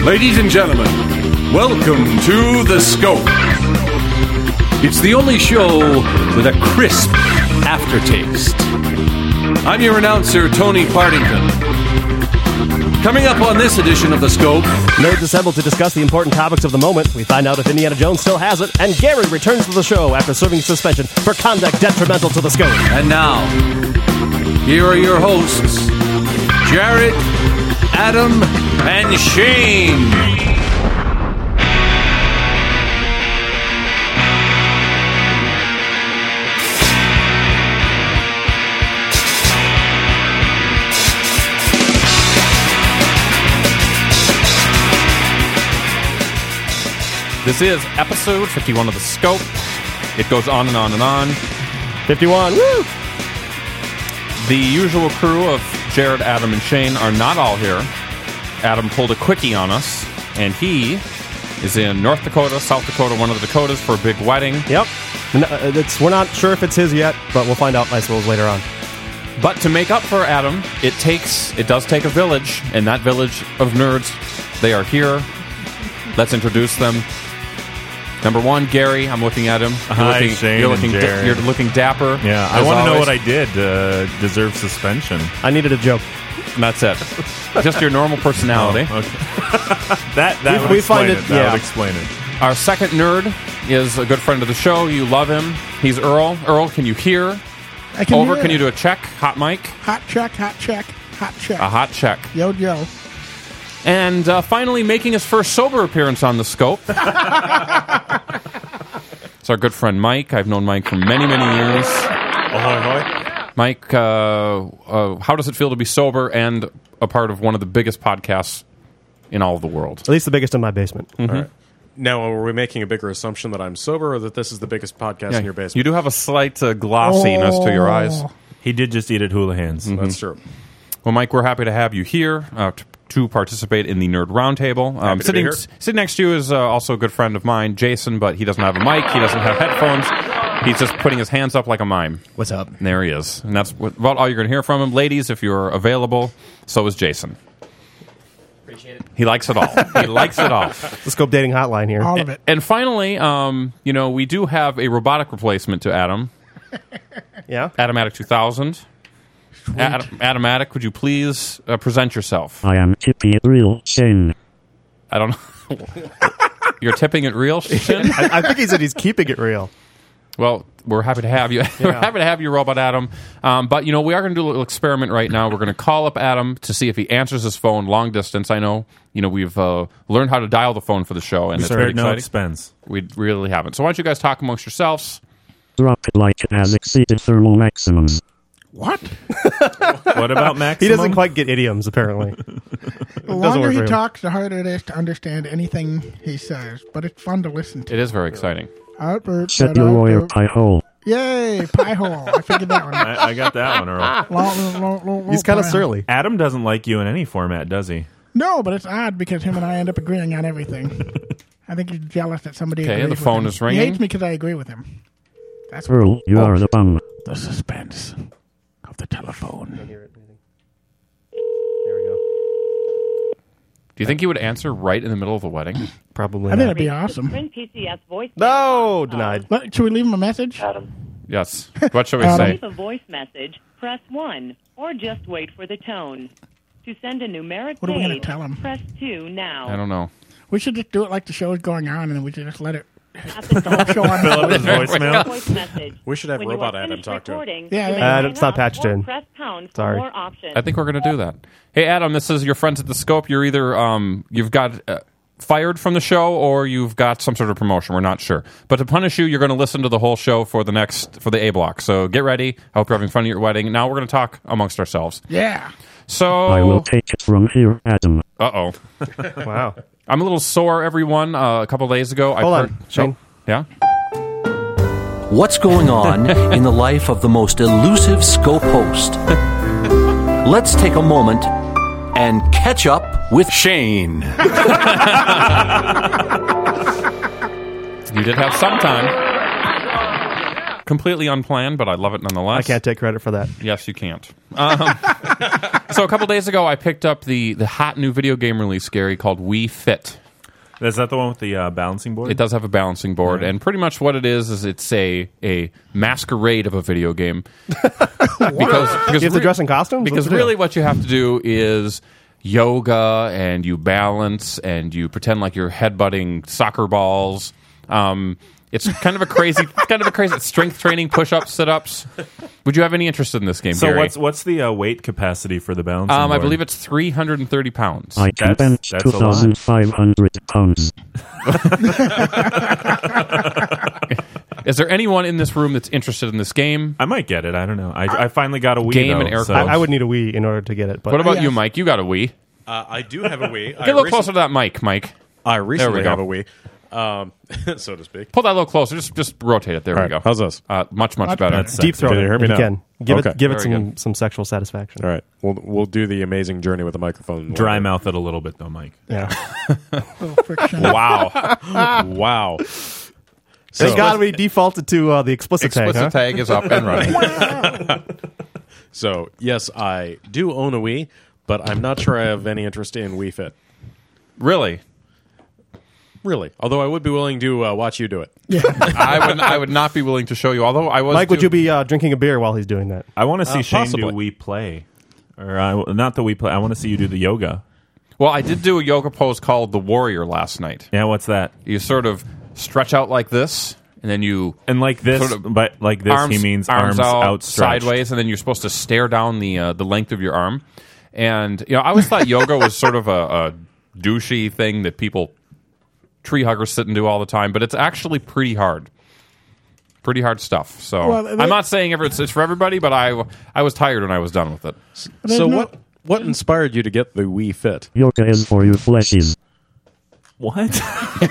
Ladies and gentlemen, welcome to The Scope. It's the only show with a crisp aftertaste. I'm your announcer, Tony Partington. Coming up on this edition of The Scope... Nerds assemble to discuss the important topics of the moment. We find out if Indiana Jones still has it, and Gary returns to the show after serving suspension for conduct detrimental to the Scope. And now, here are your hosts, Jared, Adam, and Shane. This is episode 51 of The Scope. It goes on and on and on. 51, woo! The usual crew of Jared, Adam, and Shane are not all here. Adam pulled a quickie on us, and he is in North Dakota, South Dakota, one of the Dakotas for a big wedding. Yep. We're not sure if it's his yet, but we'll find out, I suppose, later on. But to make up for Adam, it does take a village, and that village of nerds, they are here. Let's introduce them. Number one, Gary. I'm looking at him. Hi, Shane. You're looking dapper. Yeah, I want to know what I did to deserve suspension. I needed a joke. And that's it. Just your normal personality. Oh, okay. that would explain it. That would explain it. Our second nerd is a good friend of the show. You love him. He's Earl. Earl, can you hear? I can Over. hear. Can you do a check? Hot mic. Hot check, hot check, hot check. A hot check. Yo, yo. And finally, making his first sober appearance on The Scope. It's our good friend Mike. I've known Mike for many, many years. Mike, how does it feel to be sober and a part of one of the biggest podcasts in all of the world? At least the biggest in my basement. Mm-hmm. All right. Now, are we making a bigger assumption that I'm sober or that this is the biggest podcast in your basement? You do have a slight glossiness to your eyes. He did just eat at Houlihan's. Mm-hmm. That's true. Well, Mike, we're happy to have you here to participate in the Nerd Roundtable. Sitting next to you is also a good friend of mine, Jason, but he doesn't have a mic. He doesn't have headphones. He's just putting his hands up like a mime. What's up? And there he is. And that's about all you're going to hear from him. Ladies, if you're available, so is Jason. Appreciate it. He likes it all. He likes it all. The Scope dating hotline here. All of it. And finally, we do have a robotic replacement to Adam. Yeah? Adamatic 2000. Adamatic, would you please present yourself? I am tipping it real, Shane. I don't know. You're tipping it real, Shane? I think he said he's keeping it real. Well, we're happy to have you. We're happy to have you, Robot Adam. But, we are going to do a little experiment right now. We're going to call up Adam to see if he answers his phone long distance. I know, we've learned how to dial the phone for the show, and it's very exciting. No expense. We really haven't. So why don't you guys talk amongst yourselves? Drop it like it has exceeded thermal maximums. What? What about maximum? He doesn't quite get idioms, apparently. The longer he talks, the harder it is to understand anything he says. But it's fun to listen to. It is very exciting. Albert, Shut your lawyer pie hole. Yay, pie hole. I figured that one out. I got that one, Earl. He's kind of surly. Adam doesn't like you in any format, does he? No, but it's odd because him and I end up agreeing on everything. I think he's jealous that somebody agrees the with phone him. is ringing. He hates me because I agree with him. That's Earl, you are the bum. the suspense of the telephone. There we go. Do you think he would answer right in the middle of the wedding? Probably I think not. that'd be awesome. PCS voice. No, denied. Should we leave him a message? Yes. What shall we Adam. say? Leave a voice message, press 1, or just wait for the tone. To send a numeric What are we gonna page, tell him? press 2 now. I don't know. We should just do it like the show's going on, and then we should just let it. At the The whole show on. Fill up his voicemail. voice message. We should have When Robot you are Adam finished talk to him. recording, Yeah, you may yeah. hang It's not up patched or in. Press pound for Sorry. more options. I think we're going to do that. Hey, Adam, this is your friends at the Scope. You're either you've got fired from the show or you've got some sort of promotion. We're not sure. But to punish you, you're going to listen to the whole show for the A block. So get ready. I hope you're having fun at your wedding. Now we're going to talk amongst ourselves. Yeah. So I will take it from here, Adam. Uh-oh. Wow. I'm a little sore, everyone. A couple of days ago. Hold on, Shane. Yeah? What's going on in the life of the most elusive Scope host? Let's take a moment and catch up with Shane. You did have some time. completely unplanned, but I love it nonetheless. I can't take credit for that. Yes, you can't. So a couple days ago, I picked up the hot new video game release, Gary, called Wii Fit. Is that the one with the balancing board? It does have a balancing board, and pretty much what it is it's a masquerade of a video game. because you have to dress in costumes? Because really what you have to do is yoga, and you balance, and you pretend like you're headbutting soccer balls. It's kind of a crazy strength training, push-ups, sit-ups. Would you have any interest in this game, so Gary? what's the weight capacity for the balancing board? I believe it's 330 pounds. I can bench 2,500 pounds. Is there anyone in this room that's interested in this game? I might get it. I don't know. I finally got a Wii, Game though, and air so. quotes. I would need a Wii in order to get it. But What about you, Mike? You got a Wii. I do have a Wii. Get a little closer to that mic, Mike. I recently go. have a Wii, so to speak. Pull that a little closer. Just rotate it. There we go. How's this? Much better. That's deep throat. Can you hear me if now? you can. Give it Very some sexual satisfaction. All right, we'll do the amazing journey with the microphone. Dry mouth it a little bit, though, Mike. Yeah. Wow, wow. Thank God we defaulted to the explicit tag. Explicit tag is up and running. So yes, I do own a Wii, but I'm not sure I have any interest in Wii Fit. Really? Really? Although I would be willing to watch you do it. Yeah. I would not be willing to show you. Although I was. Mike, would you be drinking a beer while he's doing that? I want to see Shane possibly. do Wii Play. Or not the Wii Play. I want to see you do the yoga. Well, I did do a yoga pose called the Warrior last night. Yeah, what's that? You sort of stretch out like this, and then you And like this, sort of but like this, he means arms out outstretched. sideways, and then you're supposed to stare down the length of your arm. And I always thought yoga was sort of a douchey thing that people tree huggers sit and do all the time, but it's actually pretty hard. Pretty hard stuff. So I'm not saying it's for everybody, but I was tired when I was done with it. So what inspired you to get the Wii Fit? Yoga is for you fleshies. What?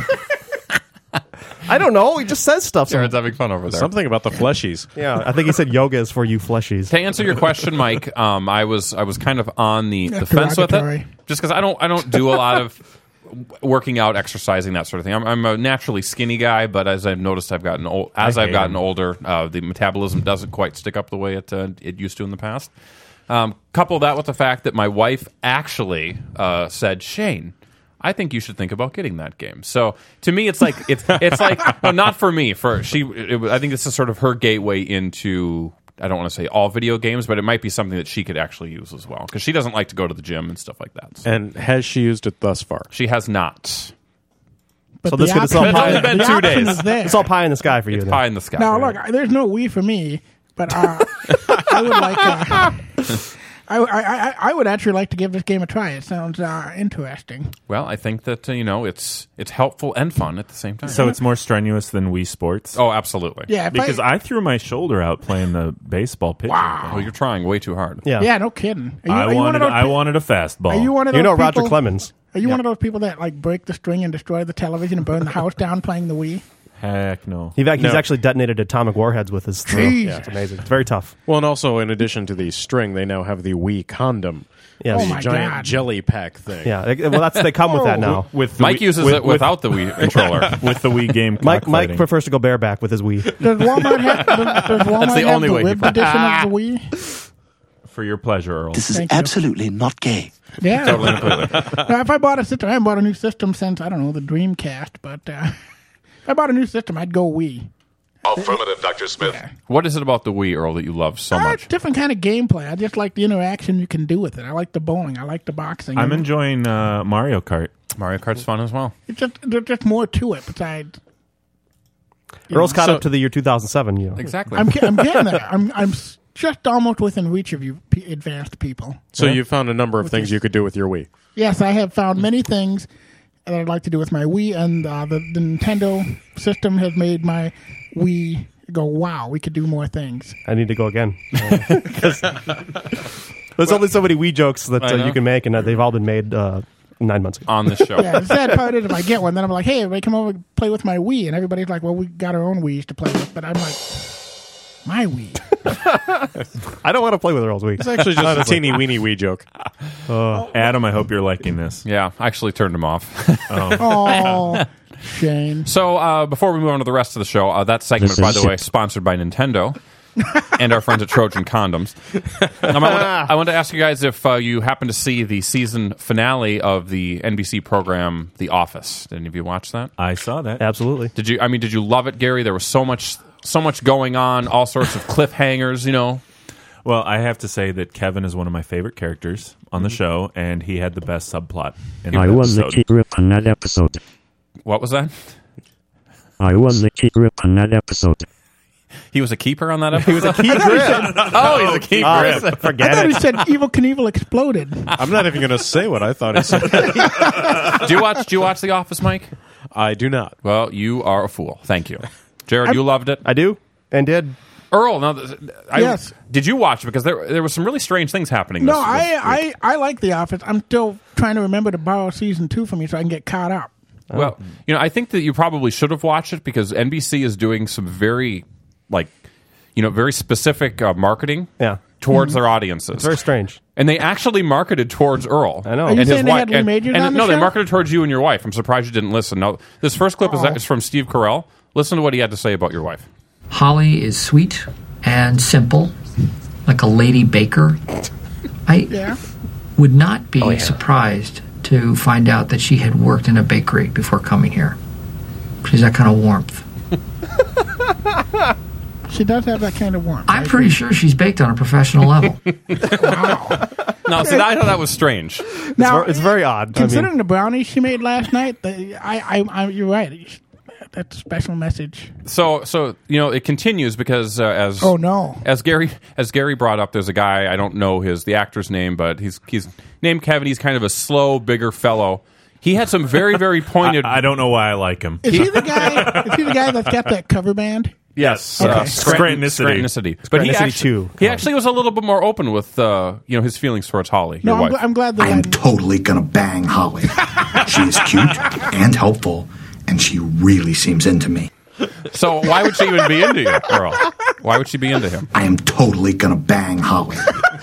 I don't know. He just says stuff. Jared's having fun over there. Something about the fleshies. Yeah, I think he said yoga is for you fleshies. To answer your question, Mike, I was kind of on the fence with it, just because I don't do a lot of working out, exercising, that sort of thing. I'm a naturally skinny guy, but as I've noticed, I've gotten older, the metabolism doesn't quite stick up the way it used to in the past. Couple that with the fact that my wife actually said, Shane, I think you should think about getting that game. So to me, it's like it's like no, not for me. I think this is sort of her gateway into. I don't want to say all video games, but it might be something that she could actually use as well because she doesn't like to go to the gym and stuff like that. So. And has she used it thus far? She has not. But So this could It's only been 2 days. It's all pie in the sky for you. It's then. pie in the sky. Now, look, there's no Wii for me, but I would like. I would actually like to give this game a try. It sounds interesting. Well, I think that it's helpful and fun at the same time. So it's more strenuous than Wii Sports? Oh, absolutely. Yeah, Because I threw my shoulder out playing the baseball pitcher. Oh, you're trying way too hard. Yeah. No kidding. I wanted a fastball. Are you one of those Roger people- Clemens. Are you one of those people that like break the string and destroy the television and burn the house down playing the Wii? Heck no. He's actually detonated atomic warheads with his throw. Jeez. Yeah, it's amazing. It's very tough. Well, and also in addition to the string, they now have the Wii condom. Yeah. Oh The my giant God. jelly pack thing. Yeah, well, they come with that now. With the Mike Wii- uses with- it without the Wii controller. with the Wii game. Mike cockfighting. prefers to go bareback with his Wii. Does Walmart have the only way he ribbed plays. edition of the Wii? For your pleasure, Earl. This is Thank you. absolutely not gay. Yeah. Totally and completely. Now, if I bought a system, I haven't bought a new system since, I don't know, the Dreamcast, but if I bought a new system, I'd go Wii. Affirmative, Dr. Smith. Yeah. What is it about the Wii, Earl, that you love so It's much? different kind of gameplay. I just like the interaction you can do with it. I like the bowling. I like the boxing. I'm enjoying Mario Kart. Mario Kart's fun as well. There's just more to it besides. Earl's caught up to the year 2007. Exactly. I'm getting there. I'm just almost within reach of you, advanced people. So you found a number of things you could do with your Wii. Yes, I have found many things that I'd like to do with my Wii, and the Nintendo system has made my Wii go, wow, we could do more things. I need to go again. There's only so many Wii jokes that you can make, and they've all been made 9 months ago. On this show. Yeah, the sad part is if I get one, then I'm like, hey, everybody come over and play with my Wii. And everybody's like, well, we got our own Wiis to play with. But I'm like, my Wii. I don't want to play with Earl's Wii. It's actually just a teeny weeny Wii joke. Adam, I hope you're liking this. Yeah, I actually turned him off. Oh, Shane. So before we move on to the rest of the show, that segment, by the way, sponsored by Nintendo and our friends at Trojan Condoms. I want to ask you guys if you happen to see the season finale of the NBC program The Office. Did any of you watch that? I saw that. Absolutely. Did you love it, Gary? There was so much going on, all sorts of cliffhangers, Well, I have to say that Kevin is one of my favorite characters on the show, and he had the best subplot in that I was the episode. keeper on that episode. What was that? I was the keeper on that episode. He was a keeper on that episode? He was a key grip. Oh, he's a keeper. Forget I thought it. he said Evel Knievel exploded. I'm not even going to say what I thought he said. Do you watch The Office, Mike? I do not. Well, you are a fool. Thank you. Jared, you loved it? I do and did. Earl, Yes. Did you watch it? Because there was some really strange things happening No, this week. I like The Office. I'm still trying to remember to borrow season 2 from you so I can get caught up. Well, I think that you probably should have watched it because NBC is doing some very, very specific marketing towards their audiences. It's very strange. And they actually marketed towards Earl. I know. Are you And saying his they wife. had Lee Majors on the No, they show? marketed towards you and your wife. I'm surprised you didn't listen. Now, this first clip is from Steve Carell. Listen to what he had to say about your wife. Holly is sweet and simple, like a lady baker. I would not be surprised to find out that she had worked in a bakery before coming here. She's that kind of warmth. She does have that kind of warmth. I'm pretty sure she's baked on a professional level. Wow. No, see, I thought that was strange. Now, It's very odd. Considering the brownies she made last night, you're right. That's a special message. So it continues because as Gary brought up, there's a guy, I don't know the actor's name, but he's named Kevin. He's kind of a slow, bigger fellow. He had some very, very pointed. I don't know why I like him. Is he the guy that's got that cover band? Yes, Okay. Scrantonicity. But he actually was a little bit more open with his feelings towards Holly. No, your wife. I'm glad that I am totally gonna bang Holly. She is cute and helpful, and she really seems into me. So why would she even be into you, Earl? Why would she be into him? I am totally gonna bang Holly.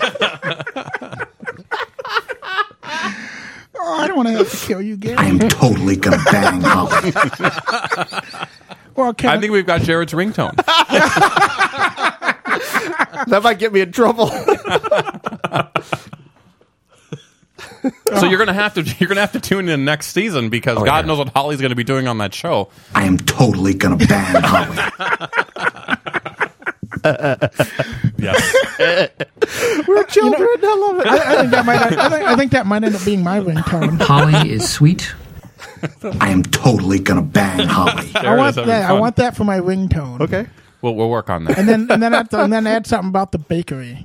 Oh, I don't want to have to kill you, Gary. I am totally gonna bang Holly. Well, I think we've got Jared's ringtone. That might get me in trouble. So you're gonna have to tune in next season because God knows what Holly's gonna be doing on that show. I am totally gonna bang Holly. Yes. We're children. I love it. I think that might end up being my ringtone. Holly is sweet. I am totally gonna bang Holly. I want that for my ringtone. Okay. We'll work on that. And then add something about the bakery.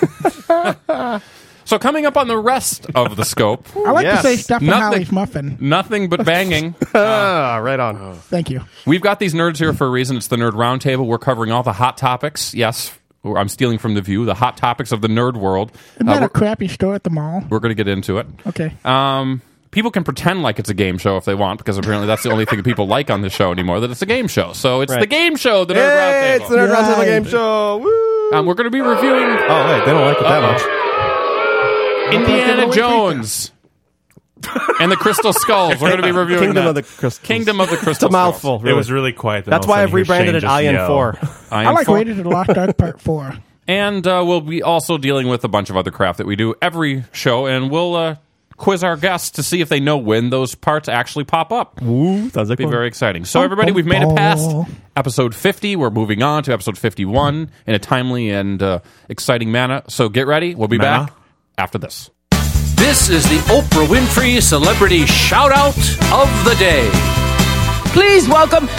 So coming up on the rest of the scope, I like to say stuff in Holly's muffin. Nothing but banging. Right on. Thank you. We've got these nerds here for a reason. It's the Nerd Roundtable. We're covering all the hot topics. Yes, I'm stealing from The View. The hot topics of the nerd world. Isn't that a crappy store at the mall? We're going to get into it. Okay. People can pretend like it's a game show if they want, because apparently that's the only thing people like on this show anymore, that it's a game show. So it's the game show, the Nerd Roundtable. It's the Nerd Roundtable game show. Woo! We're going to be reviewing... Oh, wait, they don't like it that much. Indiana Jones and the Crystal Skulls. We're going to be reviewing Kingdom that. of the Crystals. Kingdom of the Crystal It's a mouthful. It was really quiet. That's why I've rebranded it IN4. I like Raiders of the Lost Ark Part 4. And we'll be also dealing with a bunch of other crap that we do every show, and we'll quiz our guests to see if they know when those parts actually pop up. Ooh, sounds like It'll be very exciting. So everybody, we've made it past episode 50. We're moving on to episode 51 in a timely and exciting manner. So get ready. We'll be back after this. This is the Oprah Winfrey Celebrity Shout-Out of the Day. Please welcome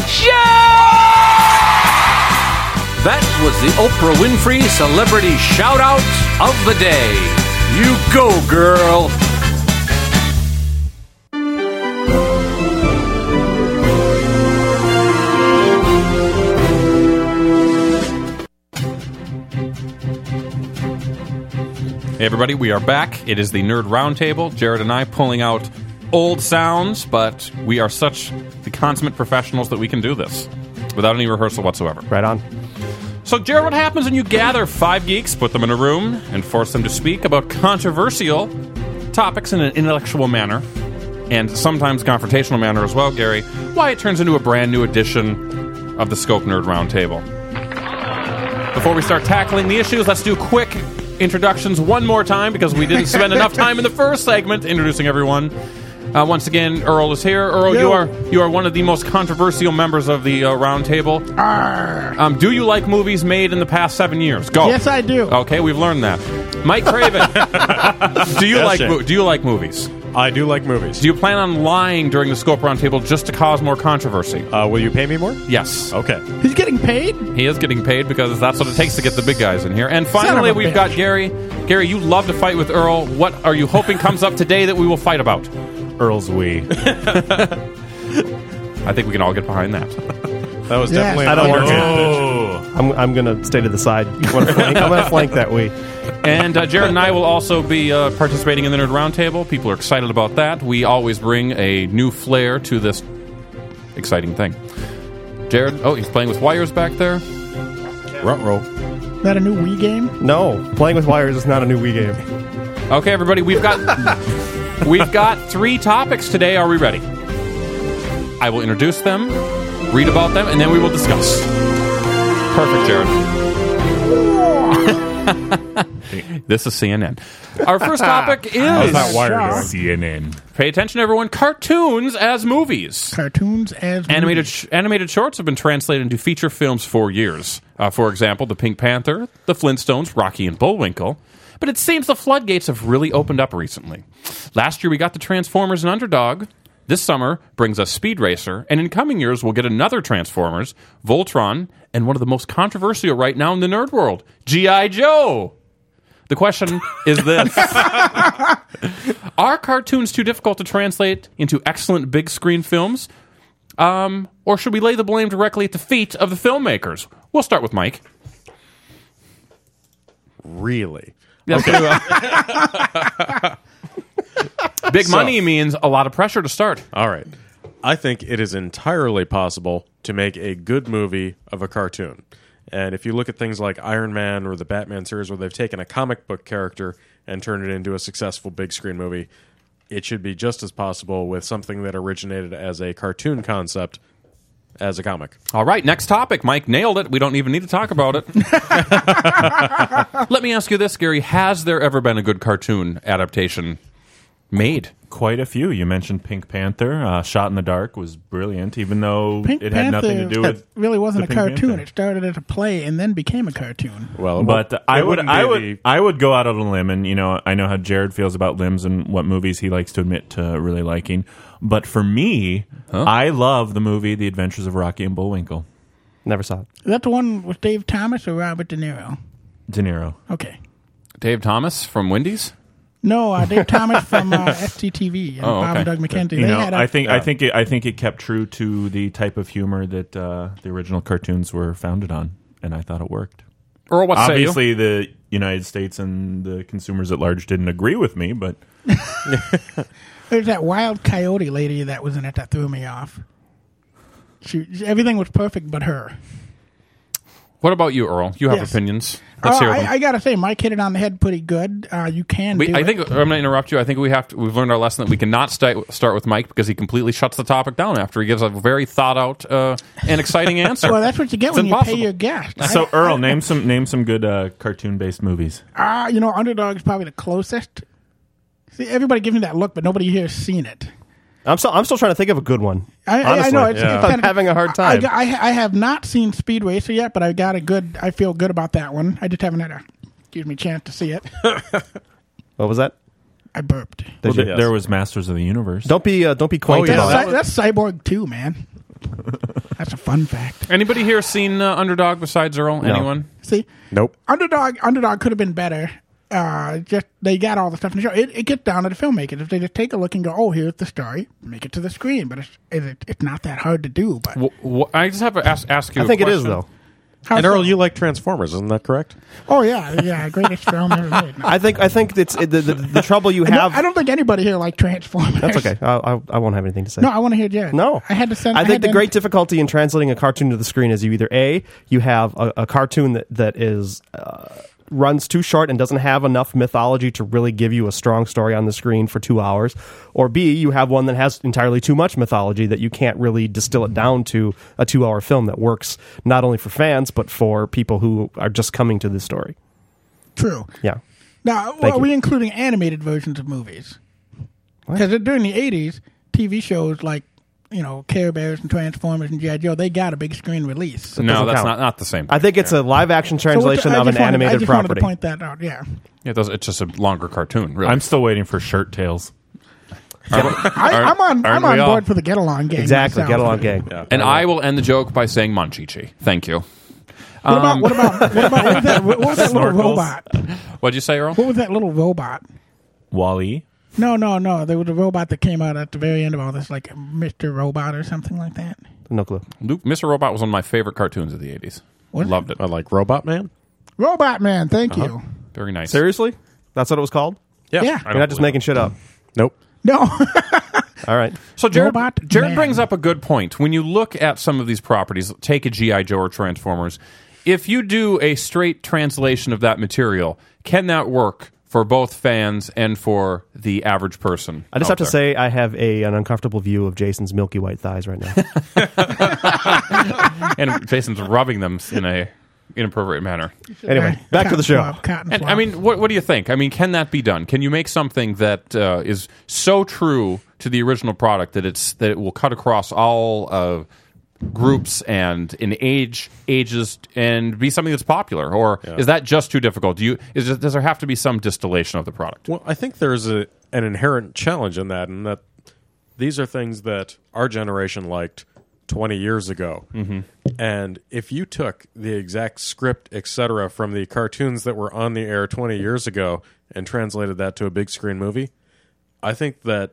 That was the Oprah Winfrey Celebrity Shout-Out of the Day. You go, girl. Hey everybody, we are back. It is the Nerd Roundtable. Jared and I pulling out old sounds, but we are such the consummate professionals that we can do this without any rehearsal whatsoever. Right on. So, Jared, what happens when you gather 5 geeks, put them in a room, and force them to speak about controversial topics in an intellectual manner? and sometimes confrontational manner as well, Gary, why it turns into a brand new edition of the Scope Nerd Roundtable. Before we start tackling the issues, let's do quick introductions one more time because we didn't spend enough time in the first segment introducing everyone. Once again, Earl is here. Earl, you are one of the most controversial members of the roundtable. Do you like movies made in the past 7 years? Go. Yes, I do. Okay, we've learned that. Mike Craven, do you like movies? I do like movies. Do you plan on lying during the Scope Roundtable just to cause more controversy? Will you pay me more? Yes. Okay. He's getting paid? He is getting paid because that's what it takes to get the big guys in here. And finally, we've got Gary. Gary, you love to fight with Earl. What are you hoping comes up today that we will fight about? Earl's Wii. I think we can all get behind that. That was definitely I don't underhand. I'm going to stay to the side. I'm going to flank that Wii. And Jared and I will also be participating in the Nerd Roundtable. People are excited about that. We always bring a new flair to this exciting thing. Jared, he's playing with wires back there. Ruh-roh. Is that a new Wii game? No, playing with wires is not a new Wii game. Okay, everybody, we've got 3 topics today. Are we ready? I will introduce them, read about them, and then we will discuss. Perfect, Jared. This is CNN. Our first topic is... How's that wire doing? CNN. Pay attention, everyone. Cartoons as movies. Cartoons as movies. Animated shorts have been translated into feature films for years. For example, The Pink Panther, The Flintstones, Rocky and Bullwinkle. But it seems the floodgates have really opened up recently. Last year we got the Transformers and Underdog. This summer brings us Speed Racer, and in coming years we'll get another Transformers, Voltron, and one of the most controversial right now in the nerd world, G.I. Joe. The question is this. Are cartoons too difficult to translate into excellent big screen films? Or should we lay the blame directly at the feet of the filmmakers? We'll start with Mike. Really? Okay. Big money means a lot of pressure to start. All right. I think it is entirely possible to make a good movie of a cartoon. And if you look at things like Iron Man or the Batman series where they've taken a comic book character and turned it into a successful big screen movie, it should be just as possible with something that originated as a cartoon concept as a comic. All right, next topic. Mike nailed it. We don't even need to talk about it. Let me ask you this, Gary. Has there ever been a good cartoon adaptation made? Quite a few. You mentioned Pink Panther. Shot in the Dark was brilliant, even though Pink it had Panther nothing to do with... really wasn't a Pink cartoon. Panther. It started as a play and then became a cartoon. Well, but I would go out on a limb, and I know how Jared feels about limbs and what movies he likes to admit to really liking. But for me, I love the movie The Adventures of Rocky and Bullwinkle. Never saw it. Is that the one with Dave Thomas or Robert De Niro? De Niro. Okay. Dave Thomas from Wendy's? No, Dave Thomas from SCTV and Bob and Doug McKenzie. I think it kept true to the type of humor that the original cartoons were founded on, and I thought it worked. Earl, what say you? Obviously, the United States and the consumers at large didn't agree with me, but there's that Wild Coyote lady that was in it that threw me off. Everything was perfect but her. What about you, Earl? You have opinions. Let's hear them. I got to say, Mike hit it on the head pretty good. You can do I think I'm going to interrupt you. I think we've learned our lesson that we cannot start with Mike because he completely shuts the topic down after he gives a very thought out and exciting answer. Well, that's what you get when you pay your guest. So, Earl, name some good cartoon based movies. Underdog is probably the closest. See, everybody gives me that look, but nobody here has seen it. I'm still trying to think of a good one. I know I'm having a hard time. I have not seen Speed Racer yet, but I feel good about that one. I just haven't had a chance to see it. What was that? I burped. There was Masters of the Universe. Don't be quaint about it. That's Cyborg 2, man. That's a fun fact. Anybody here seen Underdog besides Earl? No. Anyone? See, nope. Underdog could have been better. Just they got all the stuff in the show. It gets down to the filmmakers. If they just take a look and go, "Oh, here's the story," make it to the screen. But it's not that hard to do. But I just have to ask you. I think it is though. And Earl, you like Transformers, isn't that correct? Oh yeah, greatest film ever made. No. I think it's the trouble you have. I don't think anybody here likes Transformers. That's okay. I won't have anything to say. No, I want to hear Jared. No, I had to send. I think the great difficulty in translating a cartoon to the screen is you either you have a cartoon that is runs too short and doesn't have enough mythology to really give you a strong story on the screen for 2 hours, or B, you have one that has entirely too much mythology that you can't really distill it down to a 2-hour film that works not only for fans but for people who are just coming to this story. True. Yeah. Now, are we including animated versions of movies? Because during the 80s, TV shows like, Care Bears and Transformers and G.I. Joe, they got a big screen release. No, that's not the same thing. I think it's a live-action translation of an animated property. I just wanted to point that out, yeah. It's just a longer cartoon, really. I'm still waiting for Shirt Tales. I'm on board for the get-along gang. Exactly, get-along gang. Yeah. And I will end the joke by saying Munchie-Chi. Thank you. What was that little robot? What'd you say, Earl? What was that little robot? Wall-E? No. There was a robot that came out at the very end of all this, like Mr. Robot or something like that. No clue. Mr. Robot was one of my favorite cartoons of the 80s. Loved it. I like Robot Man. Robot Man, thank you. Very nice. Seriously? That's what it was called? Yeah. You're not just making shit up. Nope. No. All right. So Jared Man. brings up a good point. When you look at some of these properties, take a G.I. Joe or Transformers, if you do a straight translation of that material, can that work for both fans and for the average person? I just have to say I have an uncomfortable view of Jason's milky white thighs right now. And Jason's rubbing them in a inappropriate manner. Anyway, back to the show. And, I mean, what do you think? I mean, can that be done? Can you make something that is so true to the original product that it will cut across all groups and in ages and be something that's popular, or is that just too difficult? Does there have to be some distillation of the product? Well, I think there's an inherent challenge in that these are things that our generation liked 20 years ago. Mm-hmm. And if you took the exact script, etc., from the cartoons that were on the air 20 years ago and translated that to a big screen movie, I think that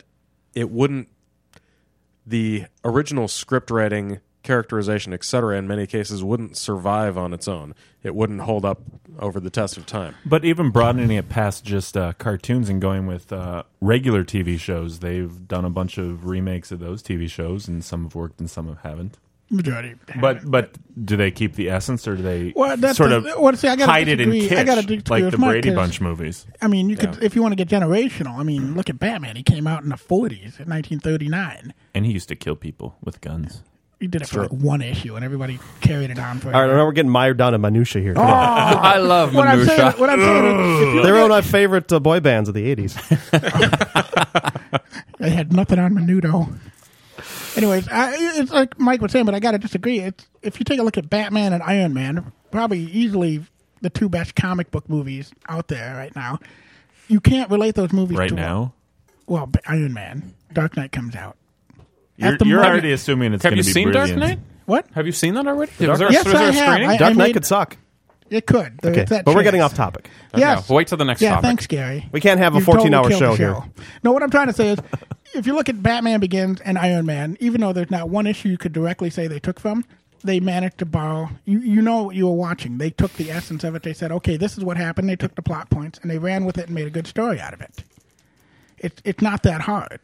the original script writing, characterization, etc., in many cases wouldn't survive on its own. It wouldn't hold up over the test of time. But even broadening it past just cartoons and going with regular TV shows, they've done a bunch of remakes of those TV shows, and some have worked and some haven't. Majority. But do they keep the essence, or do they I hide it in kitsch, like the Brady Bunch movies? I mean, you could, if you want to get generational, I mean, look at Batman. He came out in the 40s, in 1939. And he used to kill people with guns. He did it for like one issue, and everybody carried it on for. All right, now we're getting mired down to minutia here. I love minutia. What I'm saying they're one of my favorite boy bands of the 80s. They had nothing on Menudo. Anyways, it's like Mike was saying, but I got to disagree. If you take a look at Batman and Iron Man, probably easily the two best comic book movies out there right now. You can't relate those movies right now. Well, Iron Man, Dark Knight comes out. You're already assuming it's going to be brilliant. Have you seen Dark Knight? What? Have you seen that already? Yes, I have. Dark Knight could suck. It could. Okay, but we're getting off topic. Yes. Wait till the next topic. Thanks, Gary. We can't have a 14-hour show here. No, what I'm trying to say is, if you look at Batman Begins and Iron Man, even though there's not one issue you could directly say they took from, they managed to borrow. You know what you were watching. They took the essence of it. They said, okay, this is what happened. They took the plot points, and they ran with it and made a good story out of it. It's not that hard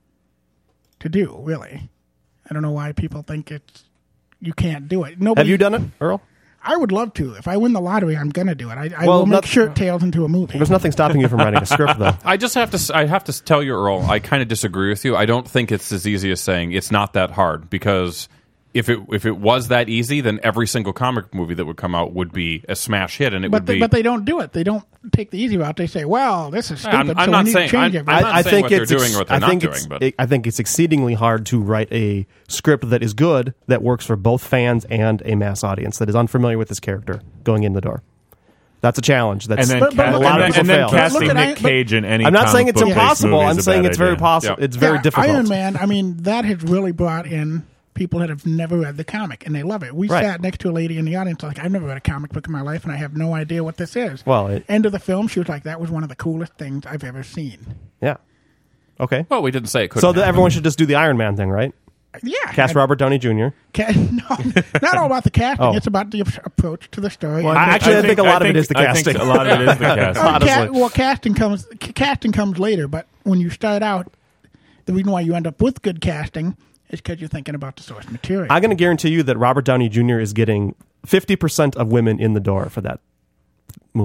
to do, really. I don't know why people think you can't do it. Have you done it, Earl? I would love to. If I win the lottery, I'm going to do it. I will make Shirt Tales into a movie. There's nothing stopping you from writing a script, though. I have to tell you, Earl, I kind of disagree with you. I don't think it's as easy as saying it's not that hard, because if it was that easy, then every single comic movie that would come out would be a smash hit, and it would be. But they don't do it. They don't take the easy route. They say, "Well, this is stupid." I'm not saying I think what they're doing or what they're not doing. But I think it's exceedingly hard to write a script that is good, that works for both fans and a mass audience that is unfamiliar with this character going in the door. That's a challenge. That's a lot of people fail. Casting Nick Cage in any. I'm not saying it's impossible. I'm saying it's very idea. possible. It's very difficult. Iron Man. I mean, that has really brought in people that have never read the comic, and they love it. We sat next to a lady in the audience like, I've never read a comic book in my life, and I have no idea what this is. Well, end of the film, she was like, that was one of the coolest things I've ever seen. Yeah. Okay. Well, we didn't say it couldn't. So everyone should just do the Iron Man thing, right? Yeah. Cast Robert Downey Jr. No, not all about the casting. It's about the approach to the story. Well, I think a lot of it is the casting. A lot of it is the casting. Casting comes later, but when you start out, the reason why you end up with good casting is because you're thinking about the source material. I'm going to guarantee you that Robert Downey Jr. is getting 50% of women in the door for that movie.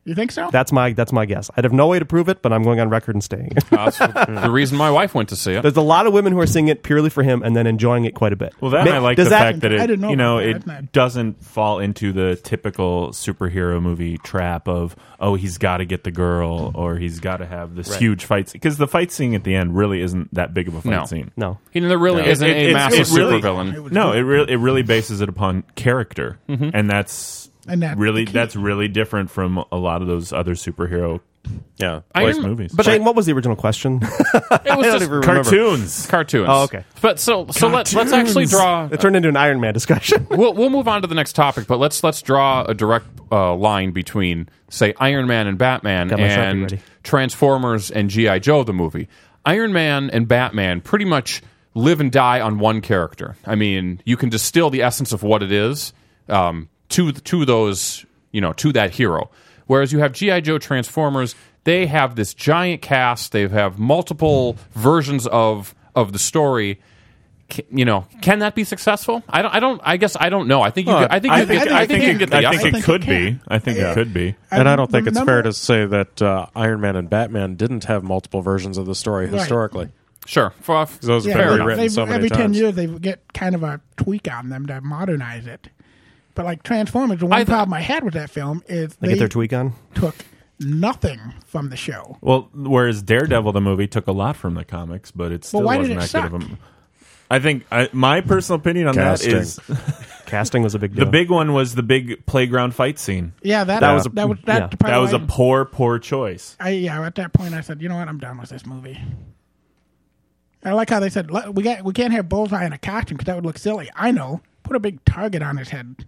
You think so? That's my guess. I'd have no way to prove it, but I'm going on record and staying. That's the reason my wife went to see it. There's a lot of women who are seeing it purely for him and then enjoying it quite a bit. Well, I like the fact that I didn't know it doesn't fall into the typical superhero movie trap of, oh, he's got to get the girl or he's got to have this huge fight scene. Because the fight scene at the end really isn't that big of a fight scene. No. There really isn't a massive supervillain. No, it really bases it upon character. And that's really different from a lot of those other superhero movies. But Shane, what was the original question? It was just cartoons. Oh, okay. But so let's actually draw. It turned into an Iron Man discussion. We'll move on to the next topic, but let's draw a direct line between, say, Iron Man and Batman and Transformers and G.I. Joe the movie. Iron Man and Batman pretty much live and die on one character. I mean, you can distill the essence of what it is to those, to that hero. Whereas you have G.I. Joe Transformers, they have this giant cast. They have multiple versions of the story. Can that be successful? I guess I don't know. I think it could be. I think it could be. And I don't think it's fair to say that Iron Man and Batman didn't have multiple versions of the story historically. Sure. Those have been rewritten so many every times. 10 years, they get kind of a tweak on them to modernize it. But like Transformers, the one problem I had with that film is they get their tweak on? Took nothing from the show. Well, whereas Daredevil, the movie, took a lot from the comics, but it still wasn't that good of a... I think my personal opinion on that is... Casting was a big deal. The big one was the big playground fight scene. Yeah, that was a poor choice. At that point, I said, you know what, I'm done with this movie. I like how they said, we can't have Bullseye in a costume because that would look silly. I know. Put a big target on his head.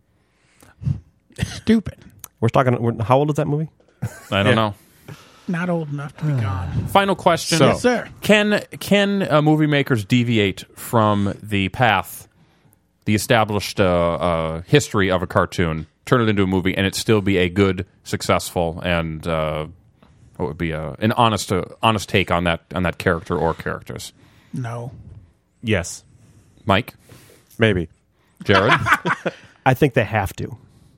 Stupid. We're talking. How old is that movie? I don't know. Not old enough to be gone. Final question. Yes, sir. Can movie makers deviate from the path, the established history of a cartoon, turn it into a movie, and it still be a good, successful, and what would be an honest take on that character or characters? No. Yes. Mike? Maybe. Jared? I think they have to.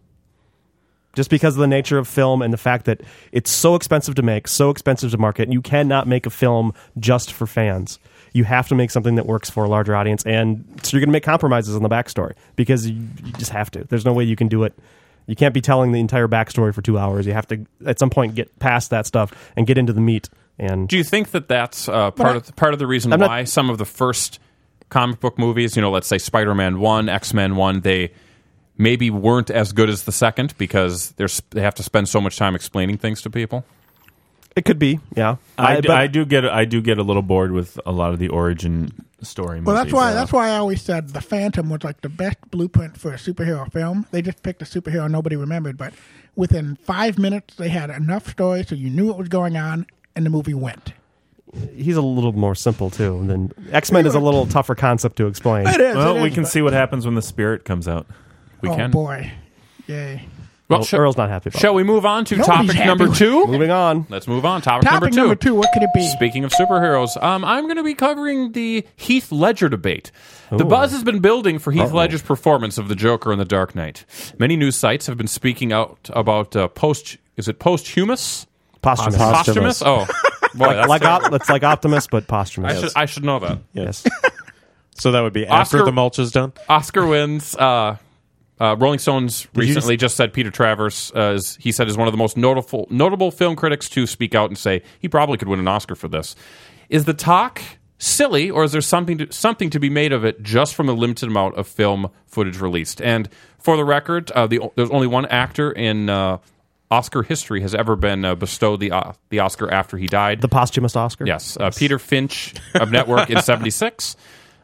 Just because of the nature of film and the fact that it's so expensive to make, so expensive to market, and you cannot make a film just for fans. You have to make something that works for a larger audience, and so you're going to make compromises on the backstory because you just have to. There's no way you can do it. You can't be telling the entire backstory for 2 hours. You have to, at some point, get past that stuff and get into the meat. And do you think that's part of the reason why some of the first comic book movies, let's say Spider-Man 1, X-Men 1, they maybe weren't as good as the second because they have to spend so much time explaining things to people? It could be, yeah. I do get a little bored with a lot of the origin story movies. Well, that's why I always said The Phantom was like the best blueprint for a superhero film. They just picked a superhero nobody remembered, but within 5 minutes they had enough story so you knew what was going on, and the movie went. He's a little more simple too. Than X-Men is a little tougher concept to explain. It is. Well, we can see what happens when the Spirit comes out. We can. Oh boy, yay! Well, Earl's not happy about Shall we move on to topic number 2? Moving on. Let's move on. Topic number 2. Number 2, what could it be? Speaking of superheroes, I'm going to be covering the Heath Ledger debate. The buzz has been building for Heath Ledger's performance of the Joker in The Dark Knight. Many news sites have been speaking out about posthumous? Posthumous. Oh. Boy, it's like Optimus, but posthumous. I should know that. Yes. So that would be after the mulch is done? Oscar wins. Rolling Stones recently just said Peter Travers, he said, is one of the most notable film critics to speak out and say he probably could win an Oscar for this. Is the talk silly, or is there something to be made of it just from the limited amount of film footage released? And for the record, there's only one actor in Oscar history has ever been bestowed the Oscar after he died. The posthumous Oscar? Yes. Peter Finch of Network in 1976.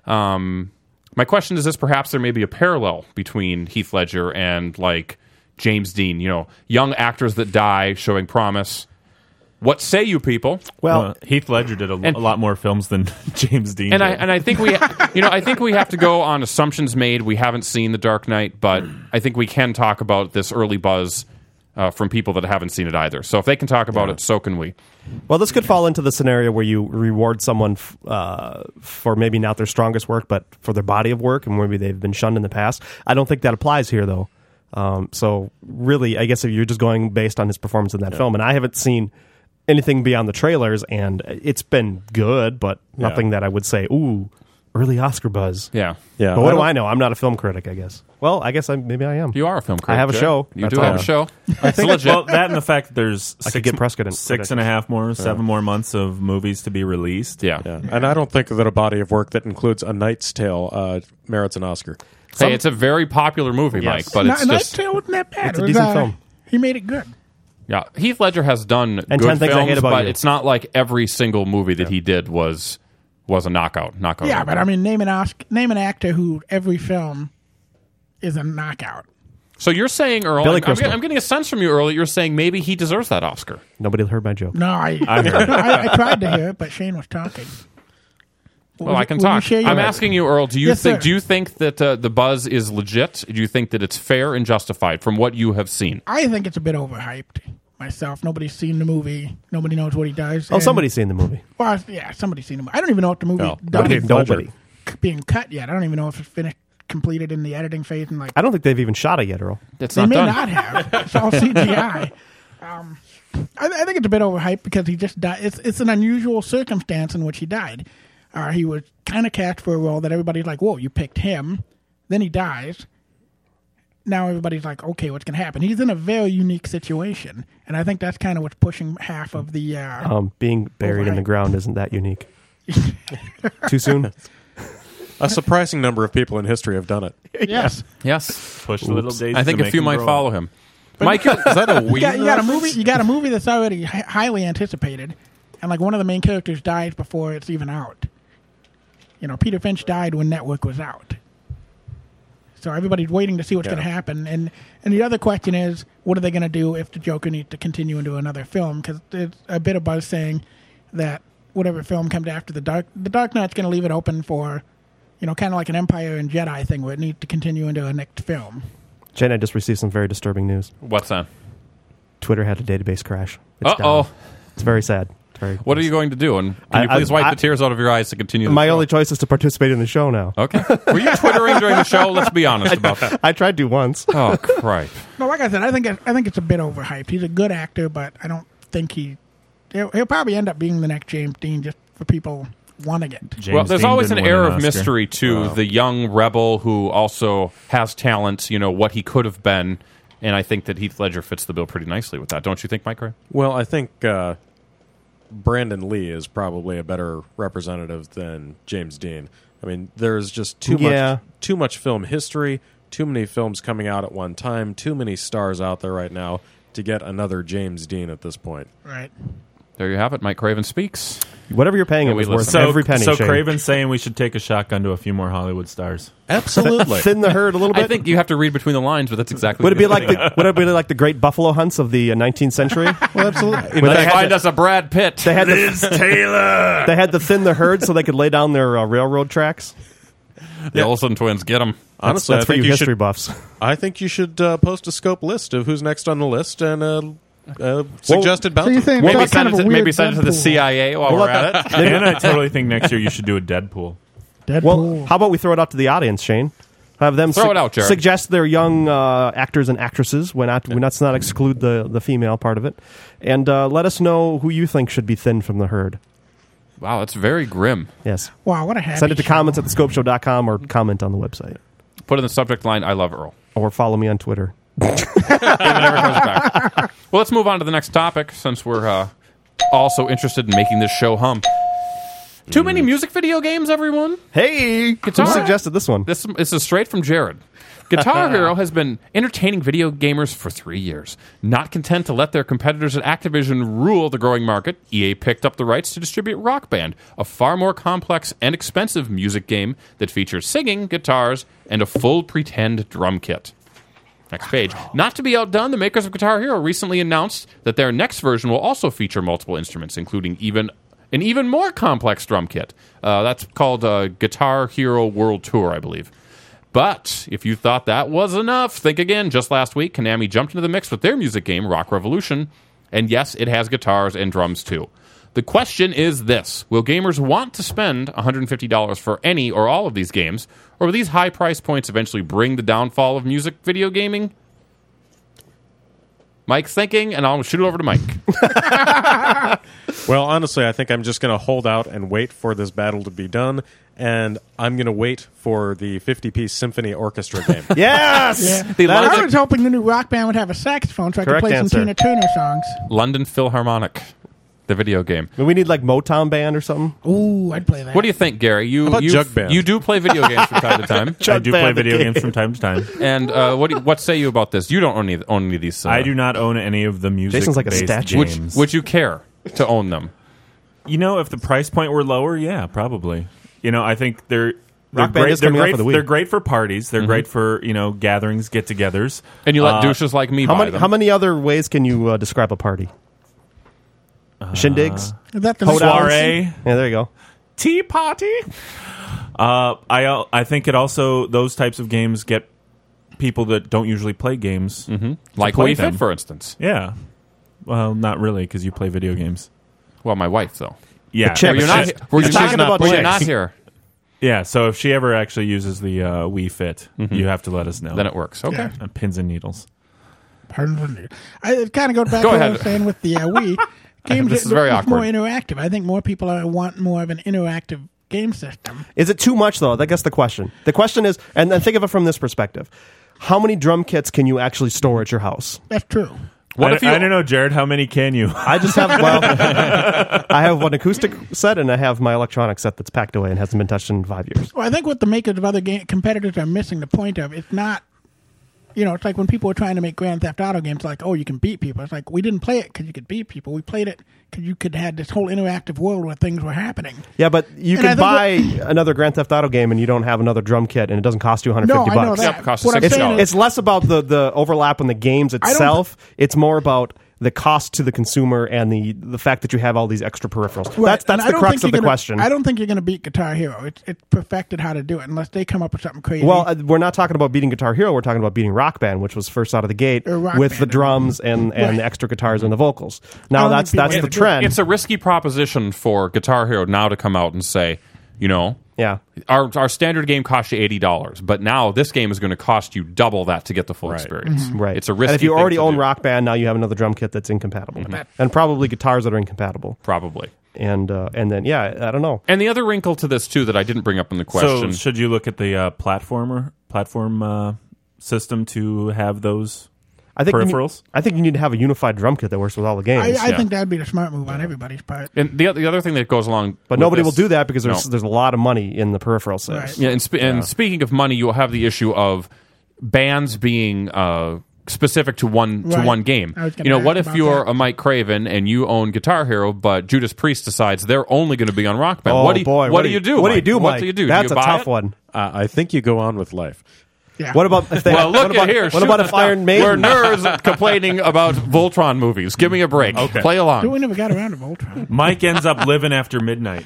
My question is this: perhaps there may be a parallel between Heath Ledger and like James Dean, young actors that die showing promise. What say you people? Well, Heath Ledger did a lot more films than James Dean. And I think we have to go on assumptions made. We haven't seen The Dark Knight, but I think we can talk about this early buzz from people that haven't seen it either. So if they can talk about it, so can we. Well, this could fall into the scenario where you reward someone for maybe not their strongest work, but for their body of work, and maybe they've been shunned in the past. I don't think that applies here, though. So really, I guess if you're just going based on his performance in that film, and I haven't seen anything beyond the trailers, and it's been good, but nothing that I would say, ooh, early Oscar buzz. Yeah. But what do I know? I'm not a film critic, I guess. Well, I guess maybe I am. You are a film critic. I have a show. You do have a show. I think well, that and the fact that there's I could get Prescott 7 more months of movies to be released. Yeah. And I don't think that a body of work that includes A Knight's Tale merits an Oscar. Hey, it's a very popular movie, Mike, but it's Knight's just... Tale wasn't that bad. It's a decent film. He made it good. Yeah, Heath Ledger has done And good 10 Things I Hate films, About but You. it's not like every single movie that he did was a knockout. Yeah, but I mean, name an actor who every film is a knockout. So you're saying, Earl, Billy I'm Crystal. getting a sense from you, Earl, that you're saying maybe he deserves that Oscar. Nobody heard my joke. No, I tried to hear it, but Shane was talking. Well, I can Will you talk. share your- I'm asking you, Earl, do you Yes, think sir. do you think that the buzz is legit? Do you think that it's fair and justified from what you have seen? I think it's a bit overhyped myself. Nobody's seen the movie. Nobody knows what he does. Oh, and- somebody's seen the movie. Well, yeah, somebody's seen the movie. I don't even know if the movie No, Nobody. being cut yet. I don't even know if it's finished, completed in the editing phase. And like, I don't think they've even shot it yet, Earl. It's they not may done. not have. It's all CGI. I think it's a bit overhyped because he just died. It's an unusual circumstance in which he died. He was kind of cast for a role that everybody's like, whoa, you picked him. Then he dies. Now everybody's like, okay, what's going to happen? He's in a very unique situation. And I think that's kind of what's pushing half of the... Being buried in the ground isn't that unique. Too soon? A surprising number of people in history have done it. Yes. Yes. Push the little daisies. I think to a few make them might grow. follow him. Mike, is that a weird You got a movie. reference? You got a movie that's already highly anticipated, and like one of the main characters dies before it's even out. You know, Peter Finch died when Network was out, so everybody's waiting to see what's going to happen. And the other question is, what are they going to do if the Joker needs to continue into another film? Because there's a bit of buzz saying that whatever film comes after the Dark Knight's going to leave it open for, you know, kind of like an Empire and Jedi thing where it needs to continue into a next film. Jen, I just received some very disturbing news. What's that? Twitter had a database crash. It's Uh-oh. down. It's very sad. It's very What are you going to do? And can you please wipe the tears out of your eyes to continue the My show? only choice is to participate in the show now. Okay. Were you Twittering during the show? Let's be honest about that. I tried to once. Oh, cripe. No, like I said, I think it's a bit overhyped. He's a good actor, but I don't think he'll probably end up being the next James Dean just for people wanting it. Well, there's always an air of mystery to the young rebel who also has talent, you know, what he could have been, and I think that Heath Ledger fits the bill pretty nicely with that. Don't you think, Mike Ray? Well, I think Brandon Lee is probably a better representative than James Dean. I mean, there's just too much film history, too many films coming out at one time, too many stars out there right now to get another James Dean at this point. Right. There you have it. Mike Craven speaks. Whatever you're paying him is worth every penny. So Shane. Craven's saying we should take a shotgun to a few more Hollywood stars. Absolutely. Thin the herd a little bit. I think you have to read between the lines, but that's exactly Would it what be you're like saying. would it be like the great buffalo hunts of the 19th century? Well, absolutely. Let's find us a Brad Pitt. They had Liz Taylor. They had to thin the herd so they could lay down their railroad tracks. The Olsen twins, get them. Honestly, that's I for think you you history should, buffs. I think you should post a scope list of who's next on the list and suggested bounty. So you think Maybe that's send kind of it a to, weird maybe send it to the Deadpool. CIA while we're at it. And I totally think next year you should do a Deadpool. Deadpool. Well, how about we throw it out to the audience, Shane? Have them Throw it out, Jared. suggest their young actors and actresses. Let's not exclude the female part of it, and let us know who you think should be thinned from the herd. Wow, that's very grim. Yes. Wow, what a happy Send it to show. comments at thescopeshow.com or comment on the website. Put in the subject line, I love Earl. Or follow me on Twitter. If it ever comes back. Well, let's move on to the next topic since we're also interested in making this show hum. Too many music video games, everyone? Hey! Guitar? Who suggested this one? This is straight from Jared. Guitar Hero has been entertaining video gamers for 3 years. Not content to let their competitors at Activision rule the growing market, EA picked up the rights to distribute Rock Band, a far more complex and expensive music game that features singing, guitars, and a full pretend drum kit. Next page. Not to be outdone, the makers of Guitar Hero recently announced that their next version will also feature multiple instruments, including an even more complex drum kit. That's called Guitar Hero World Tour, I believe. But if you thought that was enough, think again. Just last week, Konami jumped into the mix with their music game, Rock Revolution. And yes, it has guitars and drums too. The question is this. Will gamers want to spend $150 for any or all of these games? Or will these high price points eventually bring the downfall of music video gaming? Mike's thinking, and I'll shoot it over to Mike. Well, honestly, I think I'm just going to hold out and wait for this battle to be done, and I'm going to wait for the 50-piece symphony orchestra game. Yes! Yeah. I was hoping the new Rock Band would have a saxophone so I could play some Tina Turner songs. London Philharmonic, the video game. We need like Motown Band or something. Ooh, I'd play that. What do you think, Gary? Jug Band? You do play video games from time to time. I do play video games from time to time. And what say you about this? You don't own any of these. I do not own any of the music. Jason's like a statue. games. Would you care to own them? You know, if the price point were lower, yeah, probably. You know, I think they're Rock Band great. is coming out for the Wii. They're great for parties. They're great for gatherings, get-togethers. And you let douches like me buy them. How many other ways can you describe a party? Shindigs? Is that the soiree? Yeah, there you go. Tea party? I think it also, those types of games get people that don't usually play games. Like play Wii them. Fit, for instance. Yeah. Well, not really, because you play video games. Well, my wife, though. Yeah. Were you not here? Yeah, so if she ever actually uses the Wii Fit, you have to let us know. Then it works. Okay. Yeah. And pins and needles. Pardon me. It kind of goes back to what I was saying with the Wii. Games This is very it's awkward. more interactive. I think more people want more of an interactive game system. Is it too much, though? I guess the question. The question is, and then think of it from this perspective. How many drum kits can you actually store at your house? That's true. I don't know, Jared. How many can you? I just have, I have one acoustic set, and I have my electronic set that's packed away and hasn't been touched in 5 years. Well, I think what the makers of other competitors are missing the point of, it's not, it's like when people were trying to make Grand Theft Auto games, like, oh, you can beat people. It's like, we didn't play it because you could beat people. We played it because you could have this whole interactive world where things were happening. Yeah, but you can buy another Grand Theft Auto game and you don't have another drum kit, and it doesn't cost you $150. No, I know that. Yep, it costs What I'm saying It's less about the overlap in the games itself. It's more about the cost to the consumer and the fact that you have all these extra peripherals. Right. That's the crux of the question. I don't think you're going to beat Guitar Hero. It's perfected how to do it unless they come up with something crazy. Well, we're not talking about beating Guitar Hero. We're talking about beating Rock Band, which was first out of the gate with the drums and the extra guitars and the vocals. Now that's the trend. It's a risky proposition for Guitar Hero now to come out and say, yeah, our standard game costs you $80, but now this game is going to cost you double that to get the full experience. Right. It's a risky. And if you thing already to own do. Rock Band, now you have another drum kit that's incompatible, and probably guitars that are incompatible. Probably. And then I don't know. And the other wrinkle to this too that I didn't bring up in the question. So should you look at the platform system to have those peripherals? I think you need to have a unified drum kit that works with all the games. I think that'd be the smart move on everybody's part. And the other thing that goes along, but with nobody this, will do that because there's a lot of money in the peripheral sales. Right. Yeah, and speaking of money, you'll have the issue of bands being specific to one game. What if you're a Mike Craven and you own Guitar Hero, but Judas Priest decides they're only going to be on Rock Band? Oh, what do you boy. do? What do you do, Mike? What do you do? That's do you a buy tough it? one. I think you go on with life. Yeah. What about if they? Well, look at here. What about if Iron Maiden? We're nerds complaining about Voltron movies. Give me a break. Okay. Play along. We never got around to Voltron. Mike ends up living after midnight.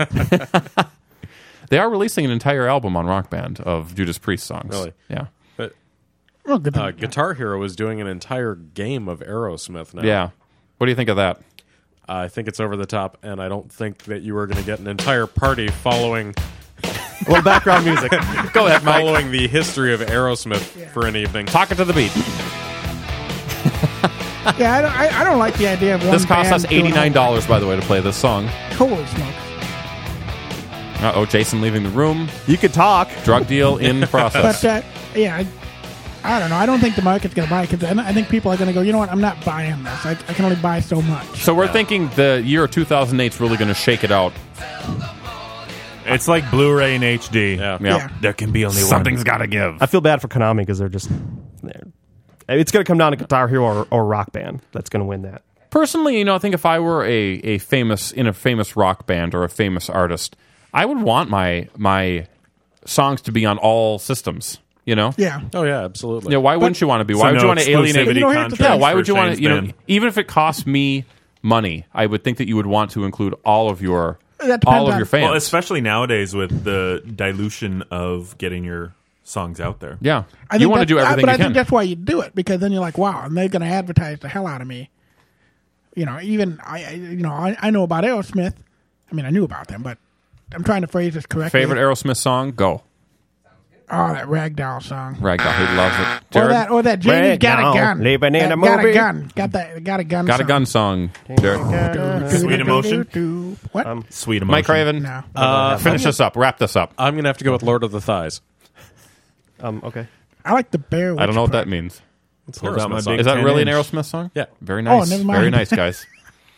They are releasing an entire album on Rock Band of Judas Priest songs. Really? Yeah. But Well, Guitar Hero is doing an entire game of Aerosmith now. Yeah. What do you think of that? I think it's over the top, and I don't think that you are going to get an entire party following A little background music. Go ahead, Mike. following the history of Aerosmith for an evening. Talk it to the beat. Yeah, I don't like the idea of one This cost band us $89, by the way, to play this song. Holy smokes. Uh-oh, Jason leaving the room. You could talk. Drug deal in process. But, I don't know. I don't think the market's going to buy it because I think people are going to go, you know what, I'm not buying this. I can only buy so much. So we're thinking the year 2008 is really going to shake it out. It's like Blu-ray in HD. Yeah. There can be only Something's one. got to give. I feel bad for Konami because they're just. It's going to come down to Guitar Hero or Rock Band that's going to win that. Personally, I think if I were a famous rock band or a famous artist, I would want my songs to be on all systems. Yeah. Oh yeah, absolutely. Why wouldn't you want to be? Why would you want to alienate? Why would you want to? Even if it costs me money, I would think that you would want to include all of your your fans. Well, especially nowadays with the dilution of getting your songs out there. Yeah, you want to do everything but you I can. think that's why you do it, because then you're like, wow, and they're going to advertise the hell out of me. Even I know about Aerosmith. I mean, I knew about them, but I'm trying to phrase this correctly. Favorite Aerosmith song? Go. Oh, that Ragdoll song. Ragdoll, he loves it. Jared? Or that Jamie's Got a Gun. Living in a Got movie. a Gun. Got a gun. Got a gun song. Jared. Sweet Emotion. What? Sweet Emotion. Mike Raven. No. Finish this up. Wrap this up. I'm going to have to go with Lord of the Thighs. Okay. I like the Bear Witch I don't know what part. that means. Pulled out my song. big Is that 10 really an inch. Aerosmith song? Yeah. Very nice. never mind. Very nice, guys.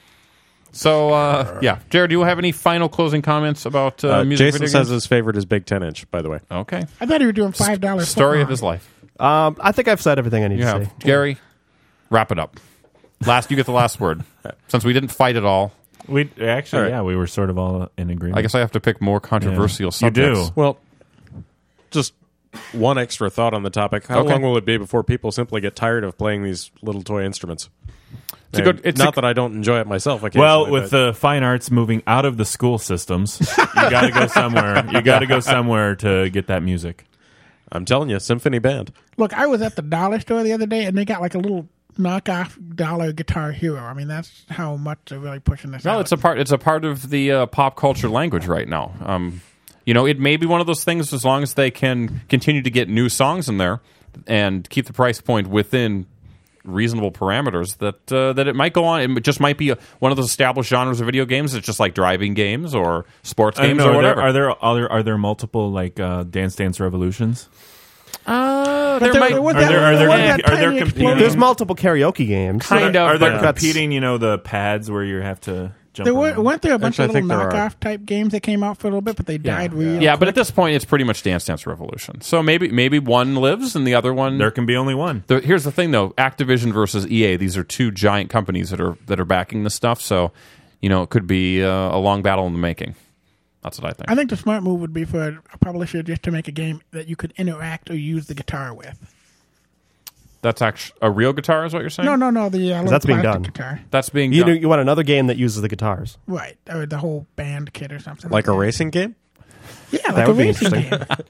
So, yeah. Jared, do you have any final closing comments about music? Jason video says games? his favorite is Big 10 Inch, by the way. Okay. I thought you were doing $5 Story of his life. I think I've said everything I need You to have. say. Gary, wrap it up. You get the last word. Since we didn't fight at all, We actually, All right. yeah, we were sort of all in agreement. I guess I have to pick more controversial You subjects. do. Well, just one extra thought on the topic. How Okay. long will it be before people simply get tired of playing these little toy instruments? It's a good- it's Not a- that I don't enjoy it myself occasionally. Well, with but the fine arts moving out of the school systems, you got to go somewhere. You got to go somewhere to get that music. I'm telling you, symphony band. Look, I was at the dollar store the other day, and they got like a little knockoff dollar Guitar Hero. I mean, that's how much they're really pushing this. No, out. it's a part of the pop culture language right now. It may be one of those things as long as they can continue to get new songs in there and keep the price point within reasonable parameters that it might go on. It just might be one of those established genres of video games. It's just like driving games or sports games or whatever. Are there multiple like Dance Dance Revolutions? But there might- was Are that- there was that are there tiny competing? explosion? There's multiple karaoke games. Kind of, Are there but that's- competing? The pads where you have to jump. There around? weren't there a bunch Actually, of I think little there are. knockoff type games that came out for a little bit, but they died real Yeah, but quick. at this point, it's pretty much Dance Dance Revolution. So maybe one lives and the other one. There can be only one. Here's the thing, though: Activision versus EA. These are two giant companies that are backing this stuff. So, it could be a long battle in the making. That's what I think. I think the smart move would be for a publisher just to make a game that you could interact or use the guitar with. That's actually a real guitar, is what you're saying? No, the little that's being plastic done. guitar. That's being You done. you want another game that uses the guitars. Right, or the whole band kit or something. Like a that. racing game? Yeah, like That a would be racing interesting. game.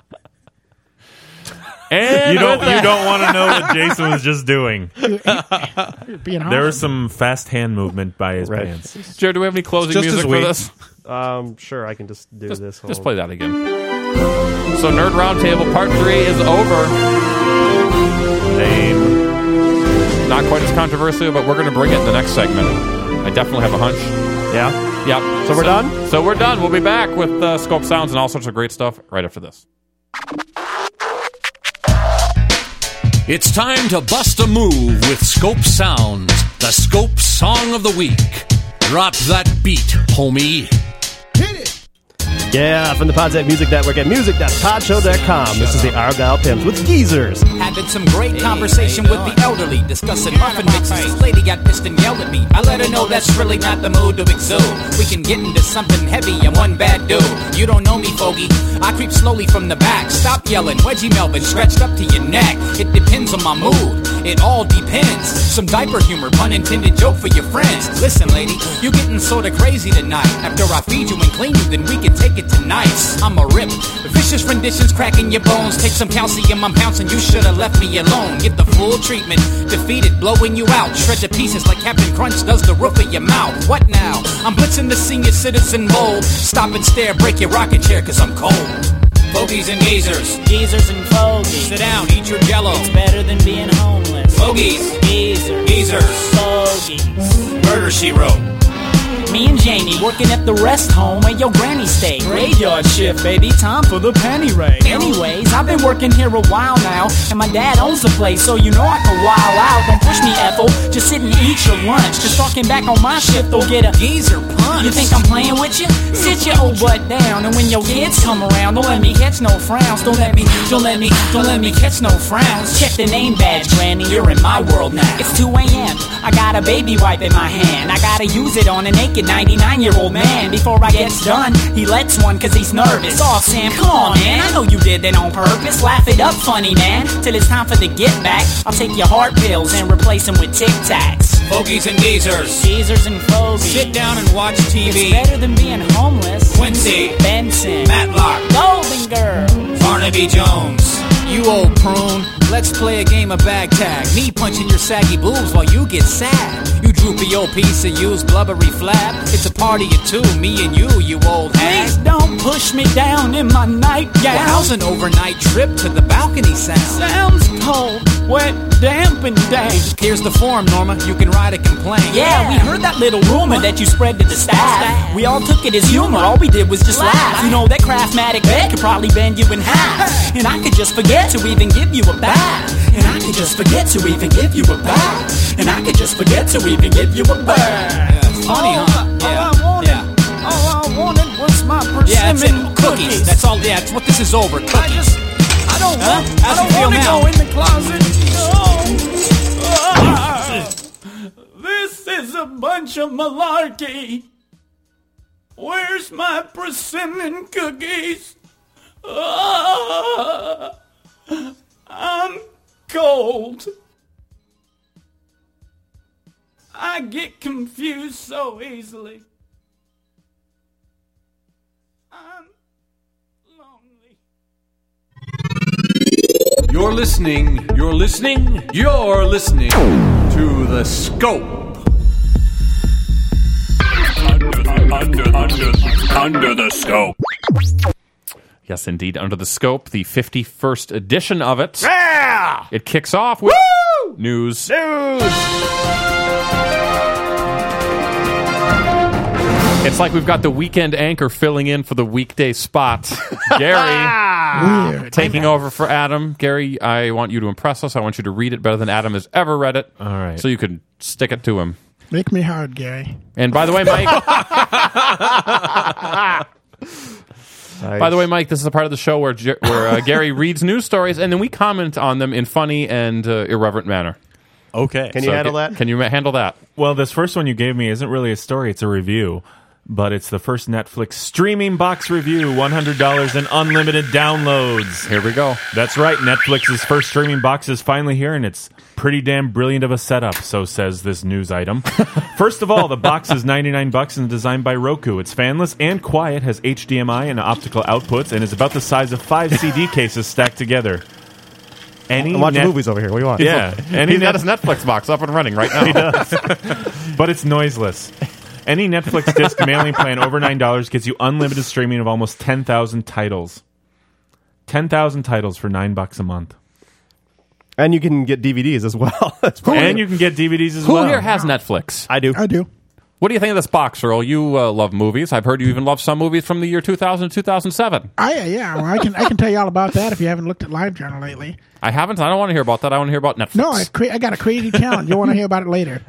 And You don't with that- want to know what Jason was just doing. Being There was awesome. some fast hand movement by his Right. pants. Jared, do we have any closing Just music as for we- this? Sure, I can just do this. Just play that again. So Nerd Roundtable Part 3 is over. Lame. Not quite as controversial, but we're going to bring it in the next segment. I definitely have a hunch. Yeah. Yep. So we're done? So we're done. We'll be back with Scope Sounds and all sorts of great stuff right after this. It's time to bust a move with Scope Sounds, the Scope Song of the Week. Drop that beat, homie. Yeah, from the Podsec Music Network at music.podshow.com. This is the Argyle Pimps with Geezers. Having some great conversation with the elderly, discussing muffin mixes. This lady got pissed and yelled at me. I let her know that's really not the mood to exude. We can get into something heavy and one bad dude. You don't know me, fogey. I creep slowly from the back. Stop yelling, Wedgie Melvin, stretched up to your neck. It depends on my mood. It all depends. Some diaper humor, pun intended joke for your friends. Listen, lady, you getting sorta crazy tonight. After I feed you and clean you, then we can take it to nice. I'm a rip. Vicious renditions cracking your bones. Take some calcium, I'm pouncing. You should've left me alone. Get the full treatment. Defeated, blowing you out. Shred to pieces like Captain Crunch does the roof of your mouth. What now? I'm blitzing the senior citizen mold. Stop and stare, break your rocking chair, cause I'm cold. Fogies and geezers. Geezers and fogies. Sit down, eat your jello. It's better than being homeless. Fogies. Geezers. Geezers. Fogies. Murder, she wrote. Me and Jamie working at the rest home where your granny stayed. Graveyard shift, baby, time for the penny raid. Anyways, I've been working here a while now, and my dad owns the place, so you know I can wild out. Don't push me, Ethel, just sit and eat your lunch. Just talking back on my shift, they'll get a geezer punch. You think I'm playing with you? Sit your old butt down, and when your kids come around, don't let me catch no frowns. Don't let me catch no frowns. Check the name badge, Granny, you're in my world now. It's 2 a.m., I got a baby wipe in my hand. I gotta use it on a naked 99-year-old man. Before I gets done, he lets one cause he's nervous. Aw, Sam, come on, man, I know you did that on purpose. Laugh it up, funny man, till it's time for the get back. I'll take your heart pills and replace them with Tic Tacs. Fogies and geezers. Geezers and fogies. Sit down and watch TV. It's better than being homeless. Quincy. Benson. Matlock. Golden Girls. Barnaby Jones. You old prune, let's play a game of bag tag. Me punching your saggy boobs while you get sad. You drew droopy old piece of used blubbery flap. It's a party of two, me and you old hag. Please don't push me down in my nightgown. Well, how's an overnight trip to the balcony sound? Sounds cold, wet, damp, and dank. Here's the form, Norma, you can write a complaint. Yeah, we heard that little rumor that you spread to the staff. We all took it as humor, all we did was just laugh. You know that Craftmatic bed could probably bend you in half. And I could just forget to even give you a bath. And I could just forget to even give you a bath. And I could just forget to even give you a bath. Yeah, it's funny, huh? All I wanted was my persimmon Yeah, that's it. Cookies. That's all. Yeah, that's what this is over. Cookies. I don't want How's it feel to now? go in the closet. No. This is a bunch of malarkey. Where's my persimmon cookies? I'm cold. I get confused so easily. I'm lonely. You're listening to The Scope. Under the Scope. Yes, indeed, Under the Scope, the 51st edition of it. Yeah! It kicks off with news. It's like we've got the weekend anchor filling in for the weekday spot. Gary, taking over for Adam. Gary, I want you to impress us. I want you to read it better than Adam has ever read it. All right. So you can stick it to him. Make me hard, Gary. And by the way, Mike... By the way, Mike, this is a part of the show where Gary reads news stories, and then we comment on them in funny and irreverent manner. Okay. Can you handle that? Can you handle that? Well, this first one you gave me isn't really a story, it's a review. But it's the first Netflix streaming box review, $100 and unlimited downloads. Here we go. That's right, Netflix's first streaming box is finally here, and it's pretty damn brilliant of a setup, so says this news item. First of all, the box is $99 and designed by Roku. It's fanless and quiet, has HDMI and optical outputs, and is about the size of 5 CD cases stacked together. I'm watching movies over here. What do you want? Yeah. He's got his Netflix box up and running right now. He does. But it's noiseless. Any Netflix disc mailing plan over $9 gets you unlimited streaming of almost 10,000 titles. 10,000 titles for $9 a month. And you can get DVDs as well. And you can get DVDs as Who well. Who here has Netflix? I do. What do you think of this box, Earl? You love movies. I've heard you even love some movies from the year 2000 2007. Yeah. Well, I can tell you all about that if you haven't looked at LiveJournal lately. I haven't. I don't want to hear about that. I want to hear about Netflix. No, I got a crazy challenge. You'll want to hear about it later.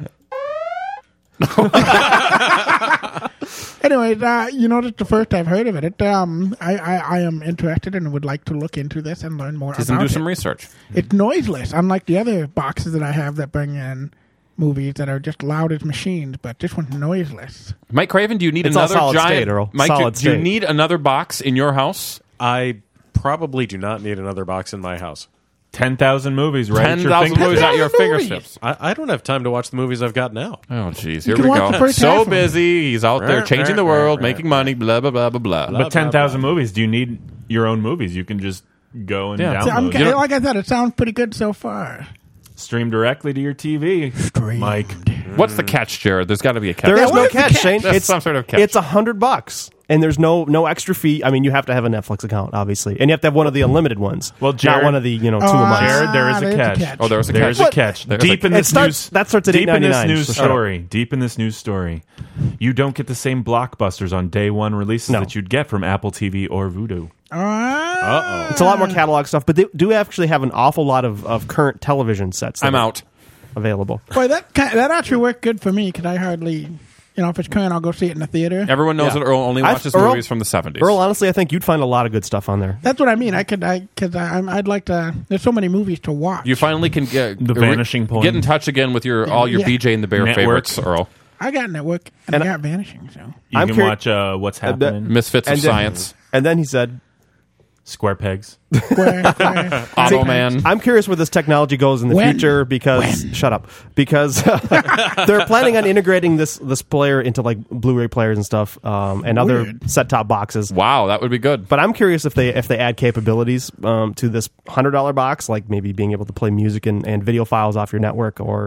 Anyway, that's the first I've heard of it. I am interested and would like to look into this and learn more about it. Do some research. It's noiseless, unlike the other boxes that I have that bring in movies that are just loud as machines, but this one's noiseless. Mike Craven, do you need It's another all solid giant... state, Earl. Mike, Solid do you state. need another box in your house? I probably do not need another box in my house. 10,000 movies, right? 10,000 movies at your fingertips. I don't have time to watch the movies I've got now. Oh, jeez. You Here can we watch the go. first So half of it. busy. He's out there changing the world, making money, blah, blah, blah, blah, blah. But 10,000 movies, do you need your own movies? You can just go and download. So like I said, it sounds pretty good so far. Stream directly to your TV, Mike. What's the catch, Jared? There's got to be a catch. There is what no is the catch, catch? Shane. There's It's some sort of catch. It's $100, and there's no extra fee. I mean, you have to have a Netflix account, obviously, and you have to have one of the unlimited ones. Well, Jared- not one of the 2 a month. Jared, there is a there's a catch. catch. Oh, there's a catch. There's a catch. There's Deep a- in It this starts- news, that starts at deep in this $8.99, news so shut up. story. Deep in this news story, you don't get the same blockbusters on day one releases No. that you'd get from Apple TV or Vudu. It's a lot more catalog stuff, but they do actually have an awful lot of current television sets. that I'm are out. Available. Boy, that actually worked good for me because I hardly, if it's current, I'll go see it in the theater. Everyone knows that Earl only watches Earl- movies from the 70s. Earl, honestly, I think you'd find a lot of good stuff on there. That's what I mean. I'd like to. There's so many movies to watch. You finally can get The Vanishing Point. Get in touch again with all your Yeah. BJ and the Bear Network. favorites, Earl. I got Network and I got Vanishing. So You I'm can curi- watch What's Happening, Misfits of And then- Science, And then he said, Square Pegs. Auto Man. I'm curious where this technology goes in the When? future because shut up, because they're planning on integrating this player into like Blu-ray players and stuff, and other Weird. set-top boxes. Wow, that would be good. But I'm curious if they add capabilities to this $100 box, like maybe being able to play music and video files off your network, or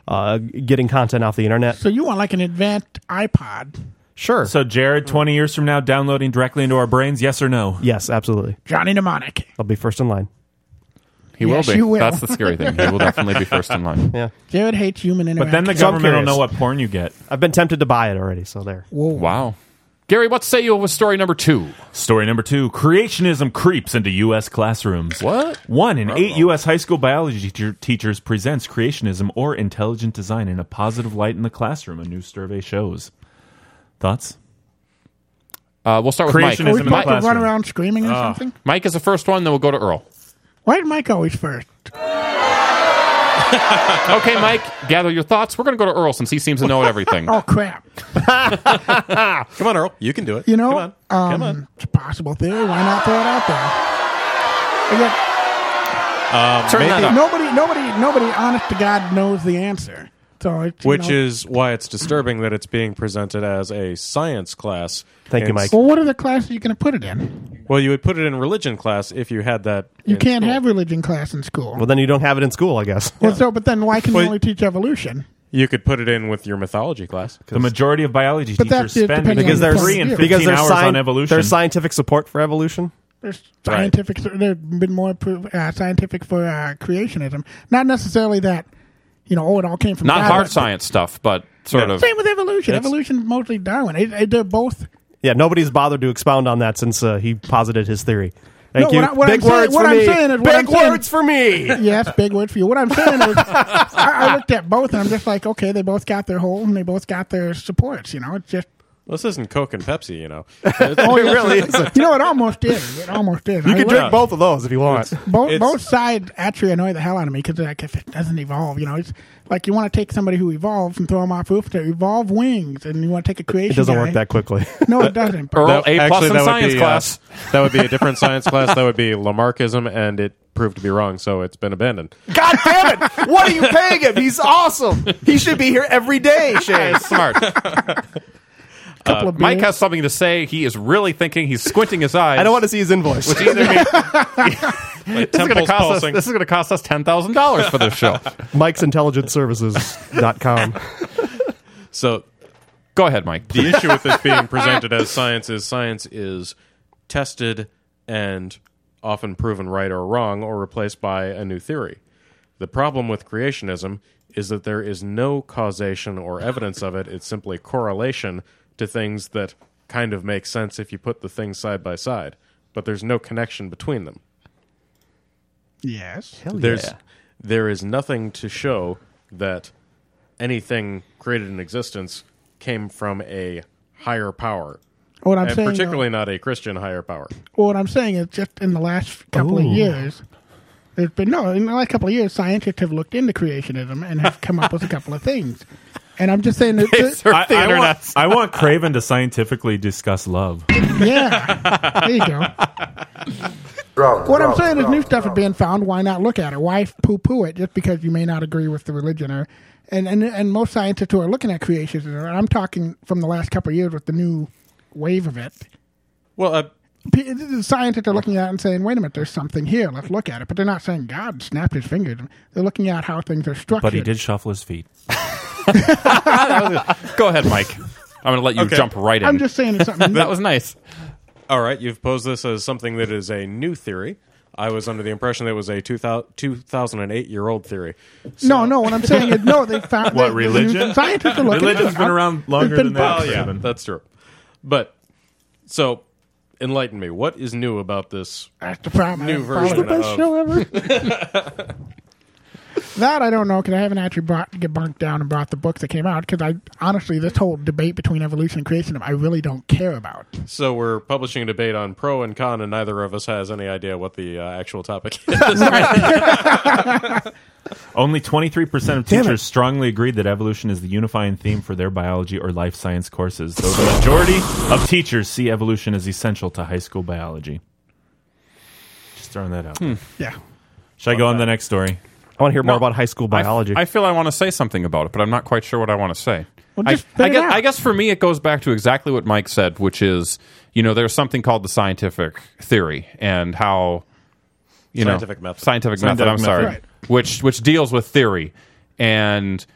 getting content off the internet. So you want like an advanced iPod? Sure. So Jared, 20 years from now, downloading directly into our brains, yes or no? Yes, absolutely. Johnny Mnemonic. I'll be first in line. He Yes, will be. you will. That's the scary thing. He will definitely be first in line. Yeah. Jared hates human interaction. But then the So I'm government will curious. know what porn you get. I've been tempted to buy it already, so there. Whoa. Wow. Gary, what say you with story number 2? Story number 2, creationism creeps into U.S. classrooms. What? 1 in 8 U.S. high school biology teachers presents creationism or intelligent design in a positive light in the classroom, a new survey shows. Thoughts? We'll start with Mike. Creationism Are we in the supposed to run classroom. around screaming or something? Mike is the first one, then we'll go to Earl. Why is Mike always first? Okay, Mike, gather your thoughts. We're going to go to Earl since he seems to know everything. Oh, crap. Come on, Earl. You can do it. You know, Come on. it's a possible theory. Why not throw it out there? Again, Turn that up. nobody, honest to God, knows the answer. So it's, Which is why it's disturbing that it's being presented as a science class. Thank you, Mike. Well, what other classes are you going to put it in? Well, you would put it in religion class if you had that. You in can't school. have religion class in school. Well, then you don't have it in school, I guess. Well, so, but then why can you Well, only teach evolution? You could put it in with your mythology class. The majority of biology But teachers that's it, spend depending Because on there's the 3 and point of 15 view. hours on evolution. There's scientific support for evolution. There's scientific. There's been more scientific for creationism. Not necessarily that, it all came from Not God, hard but- science stuff, but sort of. Same with evolution. Evolution is mostly Darwin. They're both. Yeah, nobody's bothered to expound on that since he posited his theory. Thank No, you. what Big I'm saying- words what for I'm me. saying is- what Big I'm saying- words for me. Yes, big word for you. What I'm saying is, I looked at both and I'm just like, okay, they both got their hole and they both got their supports. It's just. This isn't Coke and Pepsi, Oh, It really isn't. it almost is. It almost is. You I can look- drink both of those if you want. Both sides actually annoy the hell out of me because if it doesn't evolve, it's like you want to take somebody who evolves and throw them off roof to evolve wings, and you want to take a creation. It doesn't guy. work that quickly. No, it doesn't. Earl, A+ Actually, in that would science be, class. that would be a different science class. That would be Lamarckism, and it proved to be wrong, so it's been abandoned. God damn it! What are you paying him? He's awesome. He should be here every day, Shane. Smart. Couple of Mike beers. has something to say. He is really thinking. He's squinting his eyes. I don't want to see his invoice. Which either means Like this is going to temples cost us. pulsing. This is going to cost us $10,000 for this show. Mike'sIntelligenceServices.com. So Go ahead, Mike. the issue with this being presented as science is tested and often proven right or wrong or replaced by a new theory. The problem with creationism is that there is no causation or evidence of it. It's simply correlation to things that kind of make sense if you put the things side by side, but there's no connection between them. Yes. There is nothing to show that anything created in existence came from a higher power. What I'm And saying, particularly not a Christian higher power. what I'm saying is just in the last couple of years, in the last couple of years, scientists have looked into creationism and have come up with a couple of things. And I'm just saying that I want Craven to scientifically discuss love. yeah, there you go. What I'm saying is new stuff is being found. Why not look at it? Why poo-poo it just because you may not agree with the religion? And most scientists who are looking at creationism, and I'm talking from the last couple of years with the new wave of it. Well, The scientists are looking at it and saying, wait a minute, there's something here. Let's look at it. But they're not saying God snapped his fingers. They're looking at how things are structured. But he did shuffle his feet. Go ahead, Mike. I'm going to let you jump right in. I'm just saying it's something. That was nice. all right, you've posed this as something that is a new theory. I was under the impression that it was a 2008-year-old theory. So, No, what I'm saying is, no, they found... What, religion? Scientists are looking Religion's at been around longer than that. well, yeah, that's true. But, so, enlighten me. What is new about this That's the problem. new Probably version the best of... show ever. That I don't know because I haven't actually get bunked down and brought the books that came out because honestly, this whole debate between evolution and creationism, I really don't care about. So we're publishing a debate on pro and con, and neither of us has any idea what the actual topic is. Only 23% of teachers strongly agreed that evolution is the unifying theme for their biology or life science courses, though the majority of teachers see evolution as essential to high school biology. Just throwing that out. Yeah. Should I go on to the next story? I want to hear more about high school biology. I feel I want to say something about it, but I'm not quite sure what I want to say. Well, just spit it out. I guess for me it goes back to exactly what Mike said, which is, there's something called the scientific theory and how, Scientific method. Scientific method, I'm sorry. Right. Which deals with theory. And,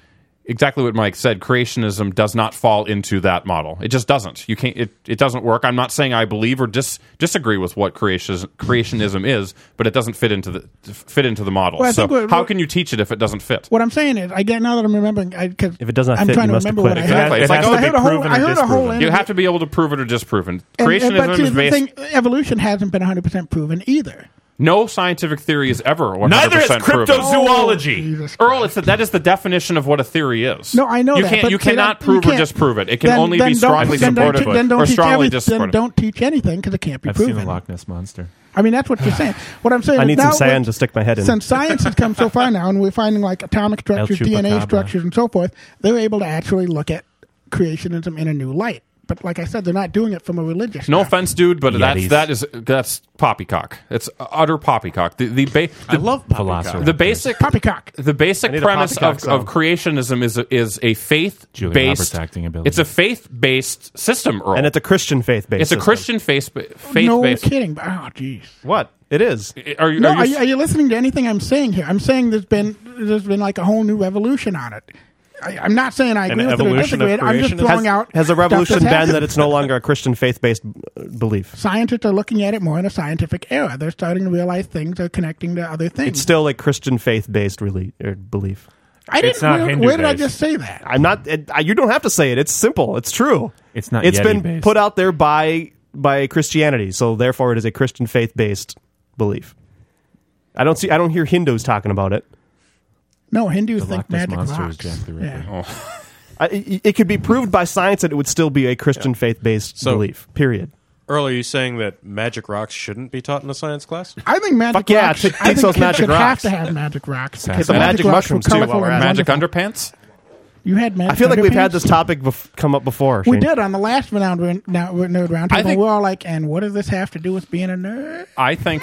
exactly what Mike said. Creationism does not fall into that model. It just doesn't. You can't. It doesn't work. I'm not saying I believe or disagree with what creationism is, but it doesn't fit into the model. Well, so how can you teach it if it doesn't fit? What I'm saying is, now that I'm remembering, because if it doesn't I'm fit, trying you to must remember quit. what I Exactly. had. It's like, I heard a whole. You have to be able to prove it or disprove it. But Creationism is based. the thing, evolution hasn't been 100% proven either. No scientific theory is ever 100% Neither is proven. cryptozoology. Earl, that is the definition of what a theory is. No, I know you that. Can't, but you cannot prove or disprove it. It can only be strongly supported or strongly disproven. Then don't teach anything because it can't be proven. I've seen the Loch Ness Monster. I mean, that's what you're saying. What I'm saying I is need now, some sand to stick my head in. Since science has come so far now, and we're finding like atomic structures, DNA structures, and so forth, they're able to actually look at creationism in a new light. But like I said, they're not doing it from a religious. No offense, dude, but that's poppycock. It's utter poppycock. I love philosophy. The basic poppycock. The basic premise of creationism is a faith based. It's a faith based system, Earl. And it's a Christian faith based. It's a Christian faith No based. kidding. Oh, jeez. What? It is. Are you listening to anything I'm saying here? I'm saying there's been like a whole new revolution on it. I'm not saying I agree with it or disagree with it. I'm just throwing out. Has a revolution been happened. that it's no longer a Christian faith-based belief? Scientists are looking at it more in a scientific era. They're starting to realize things are connecting to other things. It's still a Christian faith-based belief. I didn't. Where did I just say that? I'm not. You don't have to say it. It's simple. It's true. It's not. It's been Yeti-based. put out there by Christianity, so therefore it is a Christian faith-based belief. I don't hear Hindus talking about it. No, Hindus The think Loch Ness magic Monster rocks. is Jack the Ripper. It could be proved by science that it would still be a Christian faith-based belief. Period. Earl, are you saying that magic rocks shouldn't be taught in a science class? I think magic Fuck yeah, rocks. take I think those kids magic should have rocks. to have magic rocks. Get because the magic rocks mushrooms, were too, colorful while we're and at it. Magic wonderful. underpants? You had magic. I feel like we've had underpants? this topic come up before. We Shane. did on the last Nerd Roundtable. I think- We're all like, and what does this have to do with being a nerd? I think.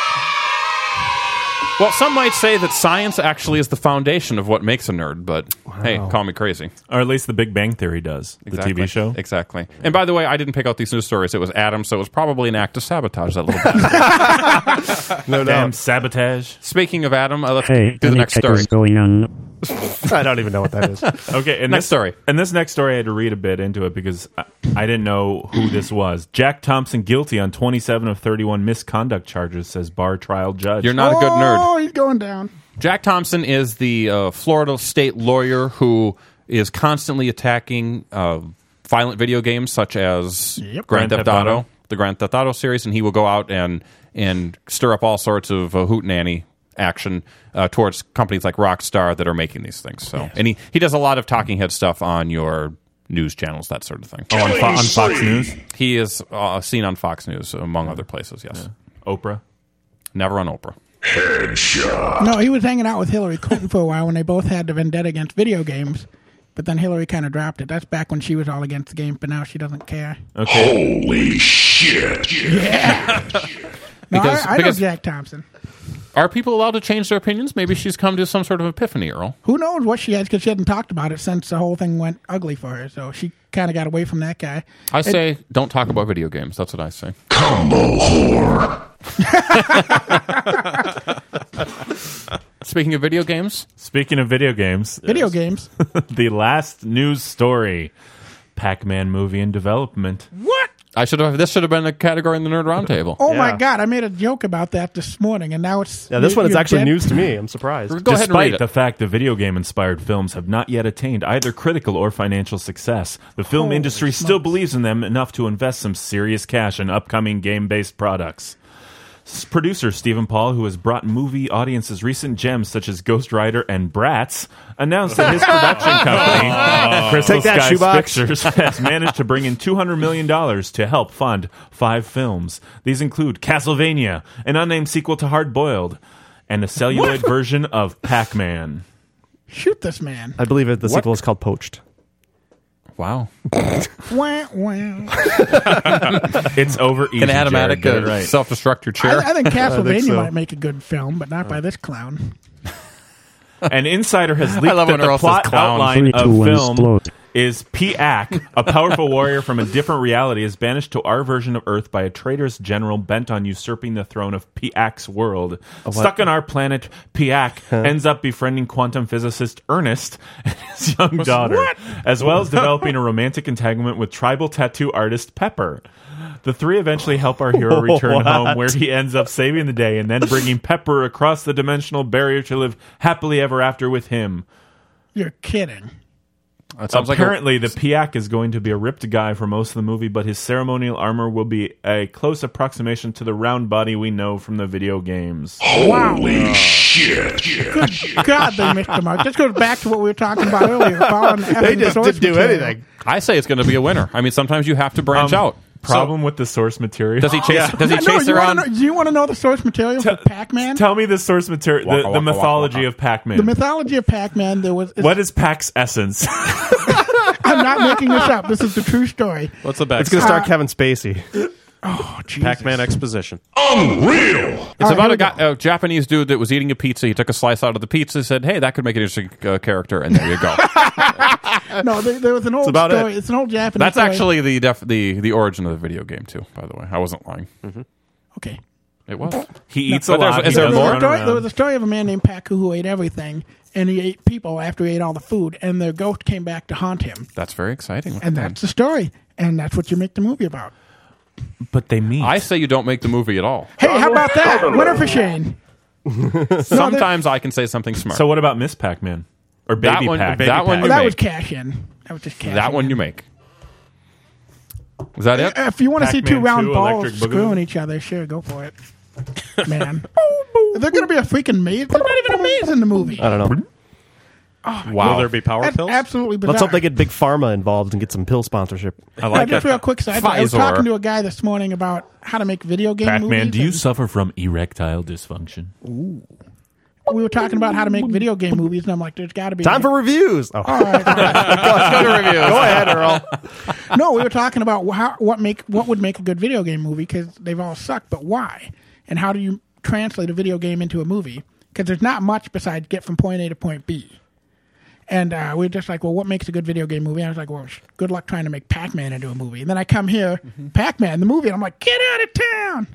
Well, some might say that science actually is the foundation of what makes a nerd, but hey, call me crazy. Or at least The Big Bang Theory does. Exactly. The TV show. Exactly. And by the way, I didn't pick out these news stories. It was Adam, so it was probably an act to sabotage that little bit. No. Damn sabotage. Speaking of Adam, let's Hey, do the any next story. checkers going on? I don't even know what that is. Okay, and Next story. And this next story, I had to read a bit into it because I didn't know who this was. Jack Thompson guilty on 27 of 31 misconduct charges, says bar trial judge. You're not a good nerd. Oh, he's going down. Jack Thompson is the Florida state lawyer who is constantly attacking violent video games such as Grand Theft Auto, the Grand Theft Auto series, and he will go out and stir up all sorts of hootenanny action towards companies like Rockstar that are making these things. So, and he does a lot of talking head stuff on your news channels, that sort of thing. Oh, on Fox News? He is seen on Fox News, among other places, yes. Yeah. Oprah? Never on Oprah. No, he was hanging out with Hillary Clinton for a while when they both had the vendetta against video games. But then Hillary kind of dropped it. That's back when she was all against the game, but now she doesn't care. Okay. Holy shit. Yeah. No, I know Jack Thompson. Are people allowed to change their opinions? Maybe she's come to some sort of epiphany, Earl. Who knows what she has, because she hasn't talked about it since the whole thing went ugly for her. So she kind of got away from that guy. I say don't talk about video games. That's what I say. Combo whore. Speaking of video games. Video games. The last news story. Pac-Man movie in development. What? This should have been a category in the Nerd Roundtable. Oh my God! I made a joke about that this morning, and now it's this one is you're actually dead. news to me. I'm surprised. Go ahead and read Despite it. the fact that video game-inspired films have not yet attained either critical or financial success, the film Holy industry smokes. still believes in them enough to invest some serious cash in upcoming game-based products. Producer Stephen Paul, who has brought movie audiences recent gems such as Ghost Rider and Bratz, announced that his production company, Crystal Take that, Skies shoebox. Pictures, has managed to bring in $200 million to help fund 5 films. These include Castlevania, an unnamed sequel to Hard Boiled, and a celluloid version of Pac-Man. Shoot this man! I believe the sequel is called Poached. Wow. Wah, wah. It's over easy, Can Adam Jared. Attic Get it right. self-destruct your chair? I think Castlevania so. might make a good film, but not by this clown. An insider has I leaked love that when the Earl says plot clown. outline 3, 2, of 1, film explode. is Piak, a powerful warrior from a different reality, is banished to our version of Earth by a traitorous general bent on usurping the throne of Piak's world. Stuck on our planet, Piak ends up befriending quantum physicist Ernest and his young daughter, as well as developing a romantic entanglement with tribal tattoo artist Pepper. The three eventually help our hero return home, where he ends up saving the day and then bringing Pepper across the dimensional barrier to live happily ever after with him. You're kidding. Apparently, the Piak is going to be a ripped guy for most of the movie, but his ceremonial armor will be a close approximation to the round body we know from the video games. Holy shit. Good God, they missed the mark. This goes back to what we were talking about earlier. They just didn't do anything. I say it's going to be a winner. I mean, sometimes you have to branch out. Problem with the source material. Does he chase? Does he chase around? Do you want to know the source material for Pac-Man? Tell me the source material. The mythology of Pac-Man. The mythology of Pac-Man. What is Pac's essence? I'm not making this up. This is the true story. What's the back? It's going to start Kevin Spacey. Oh, Jesus. Pac-Man exposition. Unreal. It's about a Japanese dude that was eating a pizza. He took a slice out of the pizza, said, "Hey, that could make an interesting character," and there you go. No, there was an old story. It's an old Japanese That's story. actually the origin of the video game, too, by the way. I wasn't lying. Mm-hmm. Okay. It was. He eats a lot. Is there more? There was a story of a man named Paku who ate everything, and he ate people after he ate all the food, and the ghost came back to haunt him. That's very exciting. And that's the story, and that's what you make the movie about. But they meet. I say you don't make the movie at all. Hey, how about that? Winner for Shane. Sometimes I can say something smart. So what about Miss Pac-Man? Or Baby Pac? That one you that make. was cash in. That was just cash That in. one you make. Was that it? If you want to see two Pac-Man round 2, balls Electric Boogaloo? screwing each other, sure, go for it. Man. Is there going to be a freaking maze? There's not even a maze in the movie. I don't know. Will there be power That's pills? absolutely bizarre. Let's hope they get Big Pharma involved and get some pill sponsorship. I like Just that. real quick side. I was Pfizer. talking to a guy this morning about how to make video game movies. Pac-Man, do you and suffer from erectile dysfunction? we were talking about how to make video game movies, and I'm like, there's got to be Time for reviews. Oh. All right. Let's go to reviews. Go ahead, Earl. No, we were talking about what would make a good video game movie, because they've all sucked, but why? And how do you translate a video game into a movie? Because there's not much besides get from point A to point B. And we were just like, well, what makes a good video game movie? And I was like, well, good luck trying to make Pac-Man into a movie. And then I come here, Pac-Man, the movie, and I'm like, get out of town.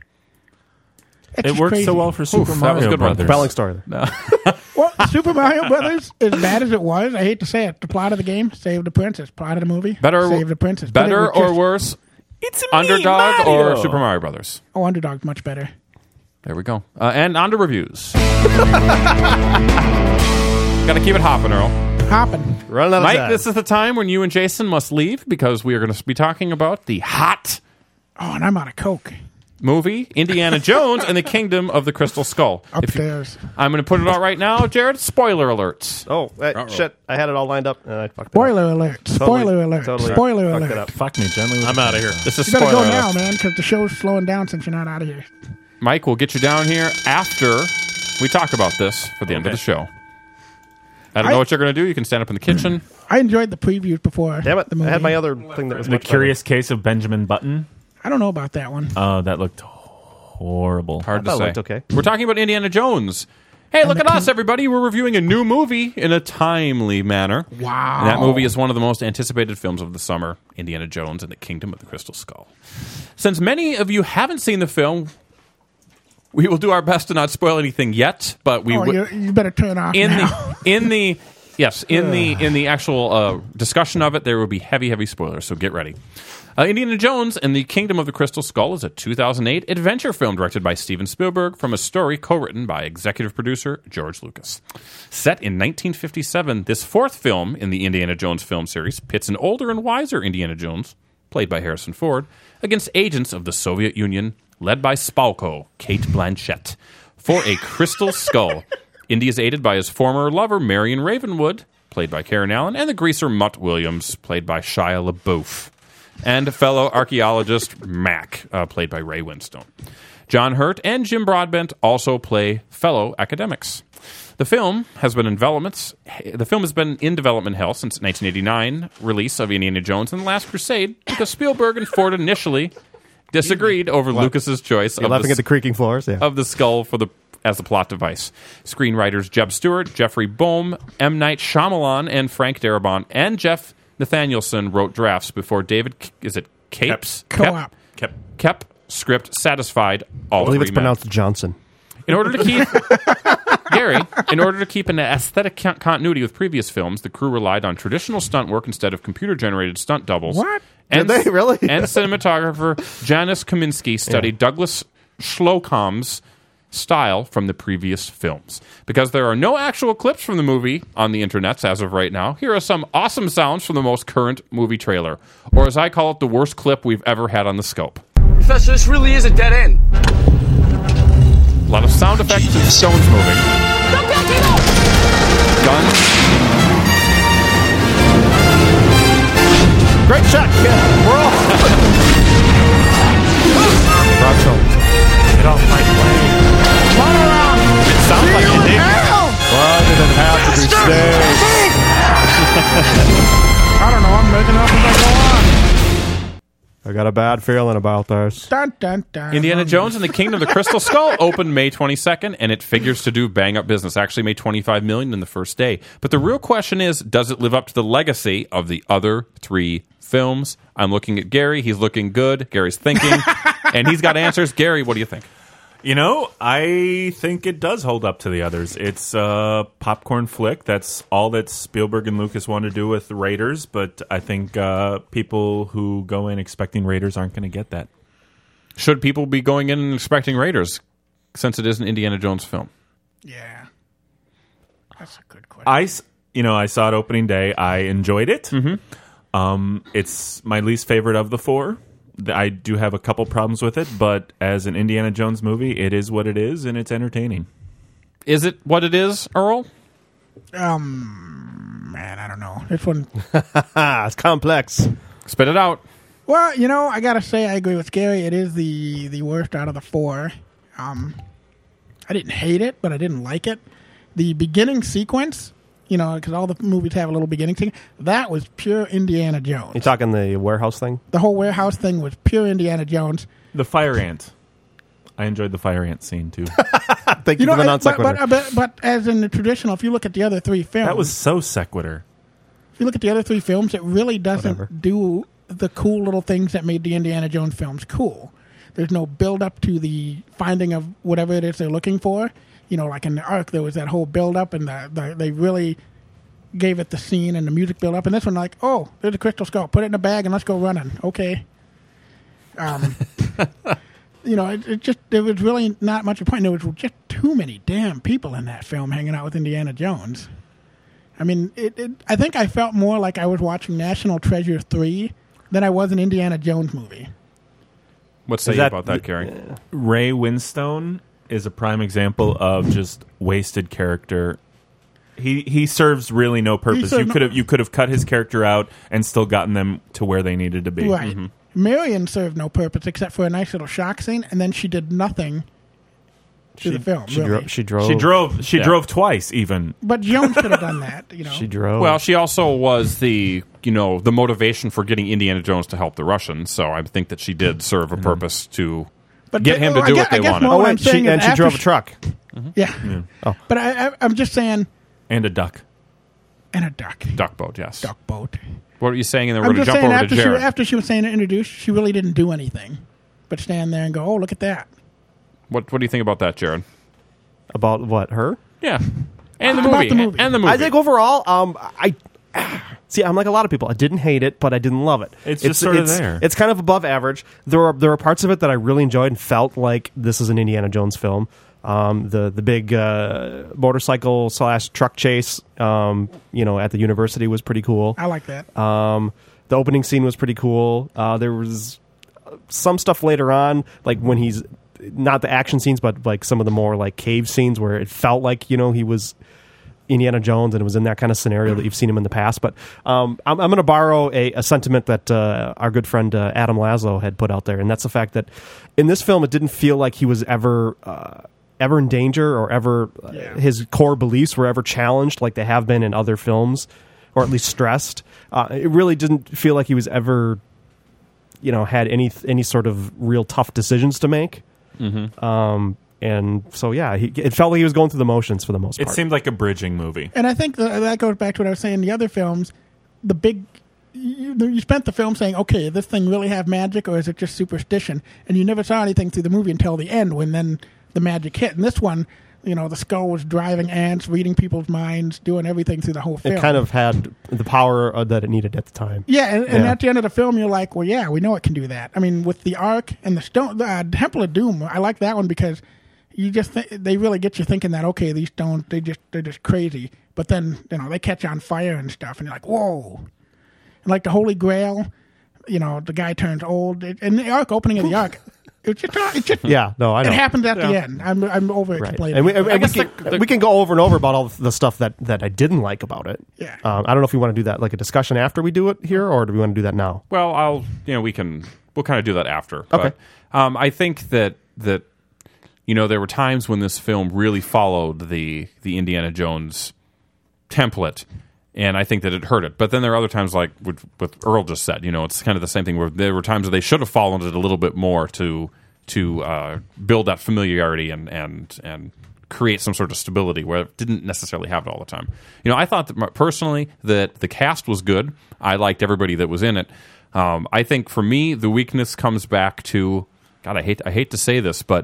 It works crazy. so well for Super that was a Mario good one. Brothers. Compelling story. Well, Super Mario Brothers, as bad as it was, I hate to say it, the plot of the game, save the princess. Plot of the movie, save the princess. But it Better was or just- worse? It's Underdog or Mario. Super Mario Brothers? Oh, Underdog's much better. There we go. And on to reviews. Got to keep it hopping, Earl. Hopping. Running out of Mike, time. this is the time when you and Jason must leave because we are going to be talking about the hot Oh, and I'm out of Coke. movie Indiana Jones and the Kingdom of the Crystal Skull. Upstairs. I'm going to put it out right now, Jared. Spoiler alerts. Oh, shit. I had it all lined up, and I fucked it up. Spoiler alert. Spoiler alert. Totally Spoiler fucked alert. it up. Fuck me, gently. I'm out of here. This is You better spoiler go alert. now, man, because the show's slowing down since you're not out of here. Mike, we'll get you down here after we talk about this for the end of the show. I don't know what you're going to do. You can stand up in the kitchen. I enjoyed the previews before. Damn it. The movie. I had my other thing that was The much Curious Case of Benjamin Button. I don't know about that one. Oh, that looked horrible. Hard to thought it say. looked okay. We're talking about Indiana Jones. Hey, look at us, everybody. We're reviewing a new movie in a timely manner. Wow. And that movie is one of the most anticipated films of the summer, Indiana Jones and the Kingdom of the Crystal Skull. Since many of you haven't seen the film, we will do our best to not spoil anything yet, but we you better turn off now. in the actual discussion of it, there will be heavy spoilers, so get ready. Indiana Jones and the Kingdom of the Crystal Skull is a 2008 adventure film directed by Steven Spielberg from a story co-written by executive producer George Lucas. Set in 1957, this fourth film in the Indiana Jones film series pits an older and wiser Indiana Jones, played by Harrison Ford, against agents of the Soviet Union, led by Spalko, Cate Blanchett, for a crystal skull. Indy is aided by his former lover, Marion Ravenwood, played by Karen Allen, and the greaser Mutt Williams, played by Shia LaBeouf, and fellow archaeologist Mac, played by Ray Winstone. John Hurt and Jim Broadbent also play fellow academics. The film has been in development hell since 1989 release of Indiana Jones and the Last Crusade, because Spielberg and Ford initially disagreed over Lucas's choice You're laughing at the creaking floors? Yeah. of the skull as the plot device. Screenwriters Jeb Stewart, Jeffrey Boehm, M. Night Shyamalan, and Frank Darabont, and Jeff Nathanielson wrote drafts before David, is it Capes? Co-op. Kep script satisfied all I believe three it's men. pronounced Johnson. In order to keep Gary, in order to keep an aesthetic continuity with previous films, the crew relied on traditional stunt work instead of computer-generated stunt doubles. What? And, Did they really? And cinematographer Janis Kaminski studied Douglas Slocum's style from the previous films. Because there are no actual clips from the movie on the internets as of right now, here are some awesome sounds from the most current movie trailer, or as I call it, the worst clip we've ever had on the scope. Professor, this really is a dead end. A lot of sound effects and stones moving. Guns. Great shot, kid. We're off. Get off my plane. It sounds like it did. Why did it have to be staged? I don't know. I'm making up as I go on. I got a bad feeling about this. Dun, dun, dun. Indiana Jones and the Kingdom of the Crystal Skull opened May 22nd, and it figures to do bang-up business. Actually made $25 million in the first day. But the real question is, does it live up to the legacy of the other three films? I'm looking at Gary. He's looking good. Gary's thinking, and he's got answers. Gary, what do you think? You know, I think it does hold up to the others. It's a popcorn flick. That's all that Spielberg and Lucas want to do with Raiders, but I think people who go in expecting Raiders aren't going to get that. Should people be going in and expecting Raiders, since it is an Indiana Jones film? Yeah. That's a good question. I saw it opening day. I enjoyed it. Mm-hmm. It's my least favorite of the four. I do have a couple problems with it, but as an Indiana Jones movie, it is what it is, and it's entertaining. Is it what it is, Earl? Man, I don't know. This one... It's complex. Spit it out. Well, I gotta say, I agree with Gary. It is the worst out of the four. I didn't hate it, but I didn't like it. The beginning sequence... because all the movies have a little beginning thing. That was pure Indiana Jones. You talking the warehouse thing? The whole warehouse thing was pure Indiana Jones. The fire ant. I enjoyed the fire ant scene, too. Thank you for the non sequitur. But as in the traditional, if you look at the other three films... That was so sequitur. If you look at the other three films, it really doesn't do the cool little things that made the Indiana Jones films cool. There's no build-up to the finding of whatever it is they're looking for. Like in the Ark, there was that whole build-up, and they really gave it the scene and the music build-up. And this one, like, oh, there's a crystal skull. Put it in a bag and let's go running. Okay. There was really not much of a point. There was just too many damn people in that film hanging out with Indiana Jones. I mean, I think I felt more like I was watching National Treasure 3 than I was an Indiana Jones movie. What say you about that, Gary? Ray Winstone is a prime example of just wasted character. He serves really no purpose. You could have cut his character out and still gotten them to where they needed to be. Right. Mm-hmm. Marion served no purpose except for a nice little shock scene, and then she did nothing to the film. She drove twice even. But Jones could have done that. She drove. Well, she also was the motivation for getting Indiana Jones to help the Russians. So I think that she did serve a purpose to. But get him to do what they wanted. She drove a truck. Mm-hmm. Yeah. Oh. But I'm just saying. And a duck. And a duck. Duck boat, yes. Duck boat. What were you saying? And then we're going to jump over to Jared. After she was saying to introduce, she really didn't do anything. But stand there and go, oh, look at that. What do you think about that, Jared? About what, her? Yeah. And the movie. And the movie. I think overall, I'm like a lot of people. I didn't hate it, but I didn't love it. It's just sort of there. It's kind of above average. There are parts of it that I really enjoyed and felt like this is an Indiana Jones film. The big motorcycle / truck chase, at the university was pretty cool. I like that. The opening scene was pretty cool. There was some stuff later on, like when he's not the action scenes, but like some of the more like cave scenes where it felt like he was Indiana Jones and it was in that kind of scenario that you've seen him in the past. But I'm going to borrow a sentiment that our good friend Adam Laszlo had put out there, and that's the fact that in this film it didn't feel like he was ever in danger or ever his core beliefs were ever challenged like they have been in other films, or at least stressed. It really didn't feel like he was ever had any sort of real tough decisions to make. Mm-hmm. And so, it felt like he was going through the motions for the most part. It seemed like a bridging movie. And I think that goes back to what I was saying in the other films. The big you spent the film saying, okay, does this thing really have magic or is it just superstition? And you never saw anything through the movie until the end when then the magic hit. And this one, the skull was driving ants, reading people's minds, doing everything through the whole film. It kind of had the power that it needed at the time. Yeah, and at the end of the film, you're like, well, yeah, we know it can do that. I mean, with the Ark and the stone, the Temple of Doom, I like that one because you just they really get you thinking that, okay, these stones, they're just crazy. But then, they catch on fire and stuff, and you're like, whoa. And like the Holy Grail, the guy turns old. And the Ark, opening of the Ark, it's just yeah, no, I know. It happens at the end. I'm over explaining. And we can go over and over about all the stuff that I didn't like about it. Yeah. I don't know if we want to do that like a discussion after we do it here, or do we want to do that now? Well, we'll kind of do that after. Okay. But, I think that there were times when this film really followed the Indiana Jones template, and I think that it hurt it. But then there are other times, like what Earl just said, it's kind of the same thing, where there were times where they should have followed it a little bit more to build that familiarity and create some sort of stability where it didn't necessarily have it all the time. I thought that personally that the cast was good. I liked everybody that was in it. I think for me, the weakness comes back to, God, I hate to say this, but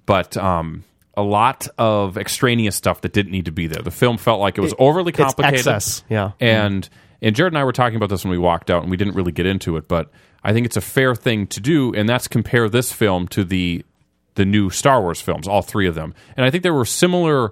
a lot of extraneous stuff that didn't need to be there. The film felt like it was overly complicated. It's excess, yeah. And Jared and I were talking about this when we walked out, and we didn't really get into it, but I think it's a fair thing to do, and that's compare this film to the new Star Wars films, all three of them. And I think there were a similar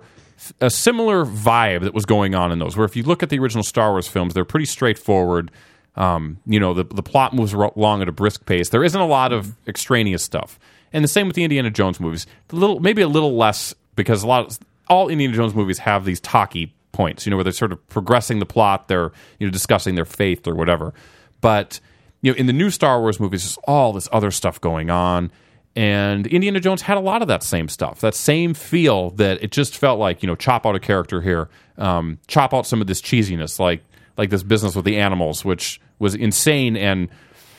vibe that was going on in those, where if you look at the original Star Wars films, they're pretty straightforward. The plot moves along at a brisk pace. There isn't a lot of extraneous stuff. And the same with the Indiana Jones movies. Maybe a little less, because all Indiana Jones movies have these talky points, where they're sort of progressing the plot, they're discussing their faith or whatever. But in the new Star Wars movies, there's all this other stuff going on, and Indiana Jones had a lot of that same stuff, that same feel that it just felt like chop out a character here, chop out some of this cheesiness, like this business with the animals, which was insane. And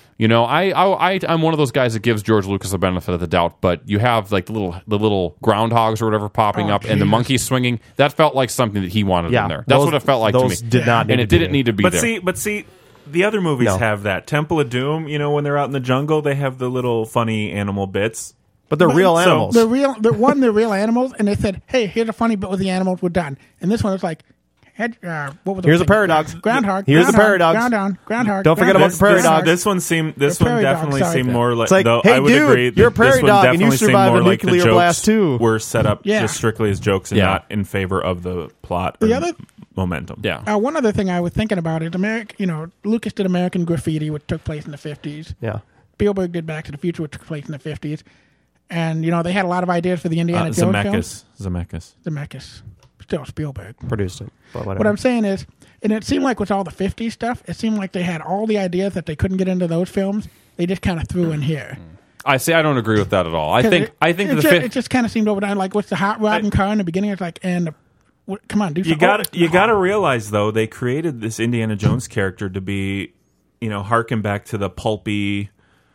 I'm one of those guys that gives George Lucas the benefit of the doubt, but you have like the little groundhogs or whatever popping up, and the monkeys swinging. That felt like something that he wanted in there. That's what it felt like to me. Did not, and it didn't need to be there. But see, the other movies have that. Temple of Doom, when they're out in the jungle, they have the little funny animal bits. But they're real animals. They're real animals, and they said, "Hey, here's a funny bit with the animals. We're done." And this one is like, what was here's a paradox. Groundhog. Here's the paradox. Groundhog. Don't forget about the paradox. This one definitely seemed more like. It's like, though hey, I would dude, agree. You're a prairie dog, and you survived a like nuclear blast too. Were set up just strictly as jokes and not in favor of the plot or momentum. Yeah. One other thing I was thinking about is Lucas did American Graffiti, which took place in the 50s. Yeah. Spielberg did Back to the Future, which took place in the 50s. And, they had a lot of ideas for the Indiana Jones films. Zemeckis. Still Spielberg. Produced it. But whatever. What I'm saying is, and it seemed like with all the 50s stuff, it seemed like they had all the ideas that they couldn't get into those films. They just kind of threw in here. I don't agree with that at all. I think it just kind of seemed overdone. Like with the hot rodding car in the beginning, it's like, come on, do something. You got to realize though, they created this Indiana Jones character to be, harken back to the pulpy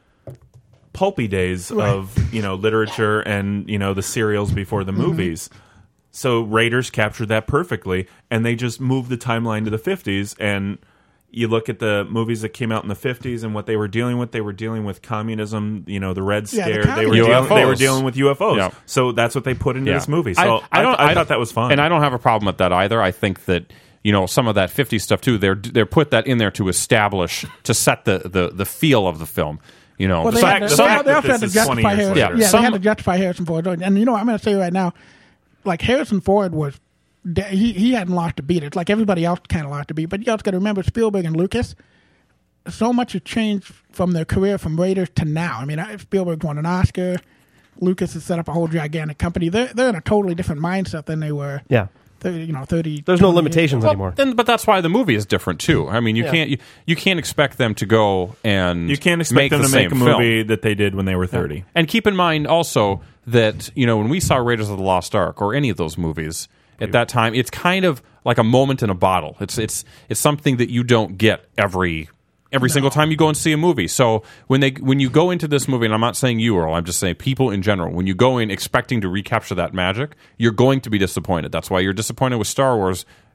days of literature and the serials before the movies. So Raiders captured that perfectly, and they just moved the timeline to the 50s. And you look at the movies that came out in the 50s and what they were dealing with. They were dealing with communism, the Red Scare. They were dealing with UFOs. Yeah. So that's what they put into this movie. So I thought that was fun. And I don't have a problem with that either. I think that some of that 50s stuff too. They're put that in there to establish, to set the feel of the film. They also had to justify Harrison. They had to justify Harrison Ford. And I'm going to say right now, like Harrison Ford was, he hadn't lost a beat. It's like everybody else kind of lost a beat. But you also got to remember Spielberg and Lucas. So much has changed from their career from Raiders to now. I mean, Spielberg won an Oscar. Lucas has set up a whole gigantic company. They're in a totally different mindset than they were. Yeah. 30. There's no limitations anymore. But that's why the movie is different too. I mean, you can't expect them to go and make a movie that they did when they were 30. Yeah. And keep in mind also that when we saw Raiders of the Lost Ark or any of those movies at that time, it's kind of like a moment in a bottle. It's something that you don't get every single time you go and see a movie. So when you go into this movie, and I'm not saying you, Earl, I'm just saying people in general, when you go in expecting to recapture that magic, you're going to be disappointed. That's why you're disappointed with Star Wars.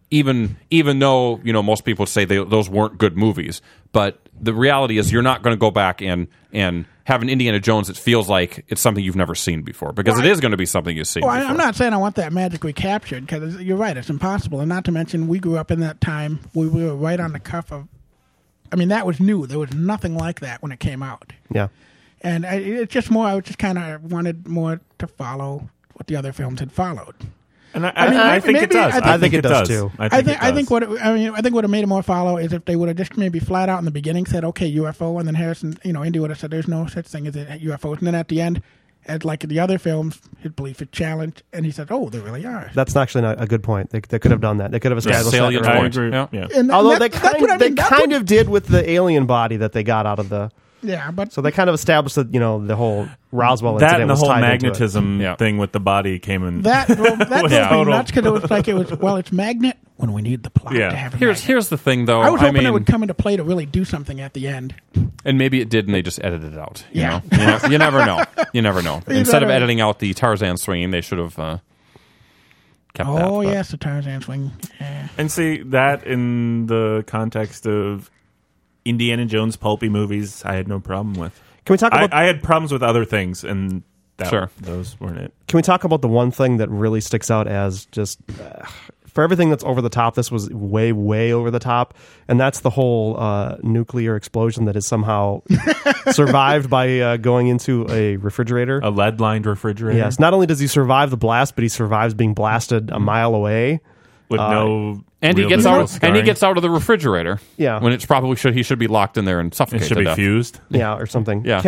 even though most people say those weren't good movies, but the reality is you're not going to go back and have an Indiana Jones that feels like it's something you've never seen before, because it is going to be something you've seen before. I'm not saying I want that magic recaptured, because you're right, it's impossible. And not to mention, we grew up in that time. We were right on the cuff of... I mean, that was new. There was nothing like that when it came out. Yeah. And it's just more... I just kind of wanted more to follow what the other films had followed. And I think it does. I think it does too. I think what it made it more follow is if they would have just maybe flat out in the beginning said, okay, UFO, and then Harrison, Indy would have said there's no such thing as UFOs, and then at the end, as like the other films, his belief is challenged, and he said, oh, there really are. That's actually not a good point. They could have done that. They could have established salient that. point. I agree. Yeah. And although they kind of did with the alien body that they got out of the... Yeah, but so they kind of established that the whole Roswell that incident and the was whole tied magnetism thing with the body came in. That drove me nuts, because it was like it's magnet when we need the plot to have a magnet. Here's the thing, though. I was hoping it would come into play to really do something at the end. And maybe it did, and they just edited it out. You Yeah. know? You never know. You never know. Instead of editing out the Tarzan swinging, they should have kept that. Oh, yes, the Tarzan swing. Yeah. And see, that in the context of Indiana Jones pulpy movies, I had no problem with. Can we talk about... I had problems with other things, and those weren't it. Can we talk about the one thing that really sticks out as just... for everything that's over the top, this was way, way over the top, and that's the whole nuclear explosion that is somehow survived by going into a refrigerator. A lead-lined refrigerator? Yes. Not only does he survive the blast, but he survives being blasted a mile away. With no... And he gets out of the refrigerator. Yeah. When it's probably he should be locked in there and suffocated. It should be fused. Yeah, or something. Yeah.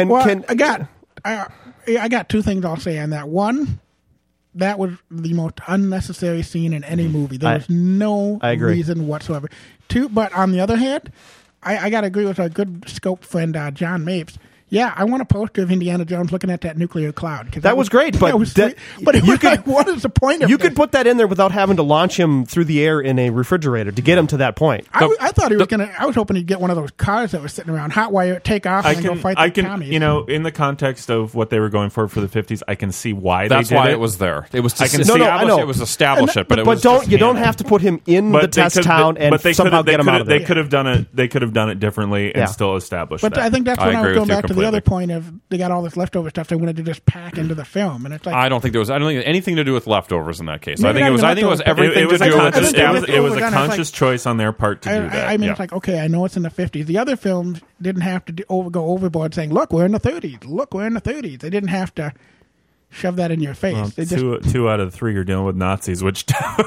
I got two things I'll say on that. One, that was the most unnecessary scene in any movie. There was no reason whatsoever. Two, but on the other hand, I got to agree with our good scope friend John Mapes. Yeah, I want a poster of Indiana Jones looking at that nuclear cloud. That was great, but what is the point of you this? could put that in there without having to launch him through the air in a refrigerator to get him to that point. I thought he was going to... I was hoping he'd get one of those cars that was sitting around, hot wire, take off, and then go fight the commies. In the context of what they were going for the 50s, I can see why they did it. That's why it was there. It was to it was establish it, but don't have to put him in the test town and somehow get him out of there. They could have done it differently and still establish that. But I think that's when I was going back to the other point of they got all this leftover stuff they wanted to just pack into the film, and it's like I don't think anything to do with leftovers in that case. I think it was everything to do with establishing. It was a conscious choice on their part to do that. I mean, it's like, okay, I know it's in the 50s. The other films didn't have to go overboard saying, "Look, we're in the 30s. Look, we're in the 30s." They didn't have to shove that in your face. Well, two out of the three are dealing with Nazis, which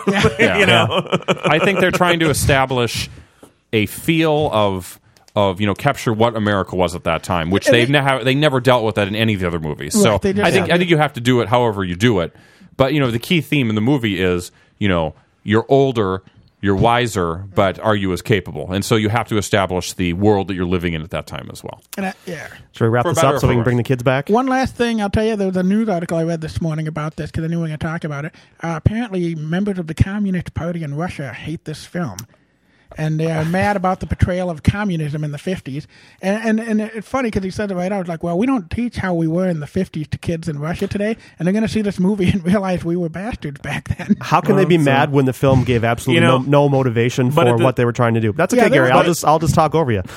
I think they're trying to establish a feel of capture what America was at that time, which they never dealt with that in any of the other movies. So I think you have to do it however you do it. But the key theme in the movie is you're older, you're wiser, but are you as capable? And so you have to establish the world that you're living in at that time as well. Should we wrap this up so we can bring the kids back? One last thing, I'll tell you, there was a news article I read this morning about this because I knew we were going to talk about it. Apparently, members of the Communist Party in Russia hate this film. And they are mad about the portrayal of communism in the 50s. And it's funny because he said it right out. Like, well, we don't teach how we were in the 50s to kids in Russia today. And they're going to see this movie and realize we were bastards back then. How can they be mad when the film gave absolutely no motivation for what they were trying to do? That's okay, Gary. I'll just talk over you.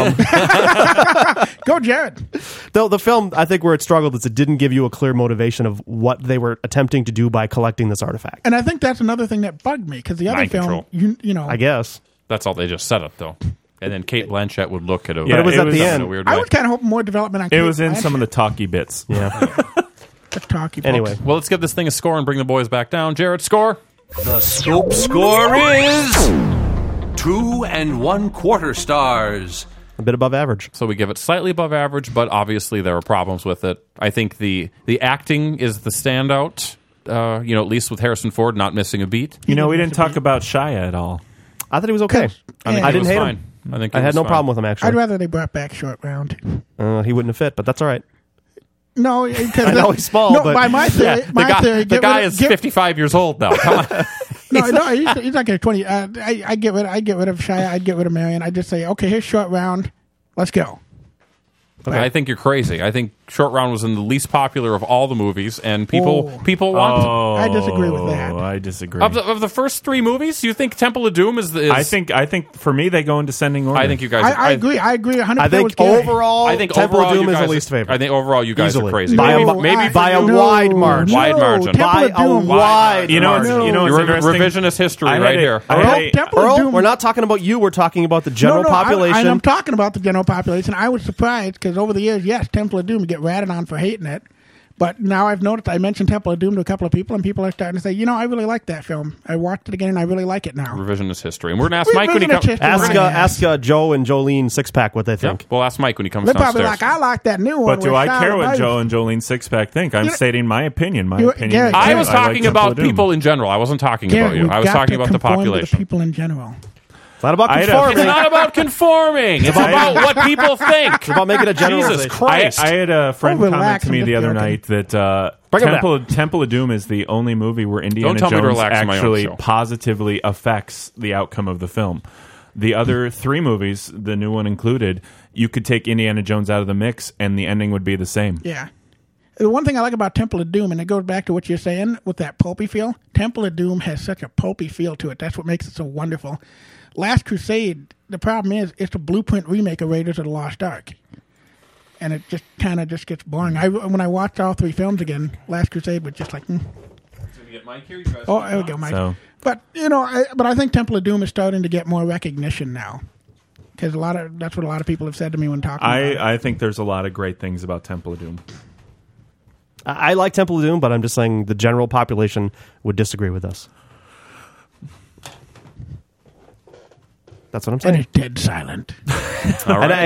Go, Jared. The film, I think where it struggled is it didn't give you a clear motivation of what they were attempting to do by collecting this artifact. And I think that's another thing that bugged me because the other film, I guess. That's all they just set up, though. And then Kate Blanchett would look at it. But it was at the end. I was kind of hoping more development on Kate It was in Blanchett. some of the talky bits. Yeah. Anyway. Well, let's give this thing a score and bring the boys back down. Jared, score? The Scope score is 2 1/4 stars. A bit above average. So we give it slightly above average, but obviously there are problems with it. I think the acting is the standout, at least with Harrison Ford not missing a beat. We didn't talk about Shia at all. I thought he was okay. I didn't hate him. I had no problem with him, actually. I'd rather they brought back Short Round. He wouldn't have fit, but that's all right. No, I know he's small, but by my theory, the guy is 55 years old now. Come on. he's not going to 20. I get rid of Shia. I'd get rid of Marion. I'd just say, okay, here's Short Round. Let's go. Okay. I think you're crazy. I think Short Round was in the least popular of all the movies, and people want. I disagree with that. I disagree. Of the first three movies, you think Temple of Doom is? I think for me they go in descending order. I think you guys. I agree. I agree 100%. I think overall, Temple of Doom is the least favorite. I think overall you guys Easily. are crazy. By Maybe a wide margin. Wide margin. By a wide. You know, revisionist history right here. Earl, we're not talking about you. We're talking about the general population. I'm talking about the general population. I was surprised because over the years, yes, Temple of Doom would get ratted on for hating it. But now I've noticed I mentioned Temple of Doom to a couple of people, and people are starting to say, I really like that film. I watched it again, and I really like it now. Revisionist history. And we're going to ask Mike when he comes. Ask Joe and Jolene Sixpack what they think. Yeah, we'll ask Mike when he comes They're downstairs. probably like, I like that new one. But do I care what Joe and Jolene Sixpack think? I'm stating my opinion. Gary, I was talking about people in general. I wasn't talking about you. I was talking about the population. People in general. It's not about conforming. It's not about conforming. It's about what people think. It's about making a generalization. Jesus Christ. I had a friend comment to me the other night that Temple of Doom is the only movie where Indiana Jones actually positively affects the outcome of the film. The other three movies, the new one included, you could take Indiana Jones out of the mix and the ending would be the same. Yeah. The one thing I like about Temple of Doom, and it goes back to what you're saying with that pulpy feel, Temple of Doom has such a pulpy feel to it. That's what makes it so wonderful. Last Crusade, the problem is it's a blueprint remake of Raiders of the Lost Ark. And it just kind of just gets boring. When I watched all three films again, Last Crusade was just like, So we get Mike here? Oh, there we go, Mike. But, I think Temple of Doom is starting to get more recognition now. Because that's what a lot of people have said to me when talking about it. I think there's a lot of great things about Temple of Doom. I like Temple of Doom, but I'm just saying the general population would disagree with us. That's what I'm saying. And it's dead silent. All right.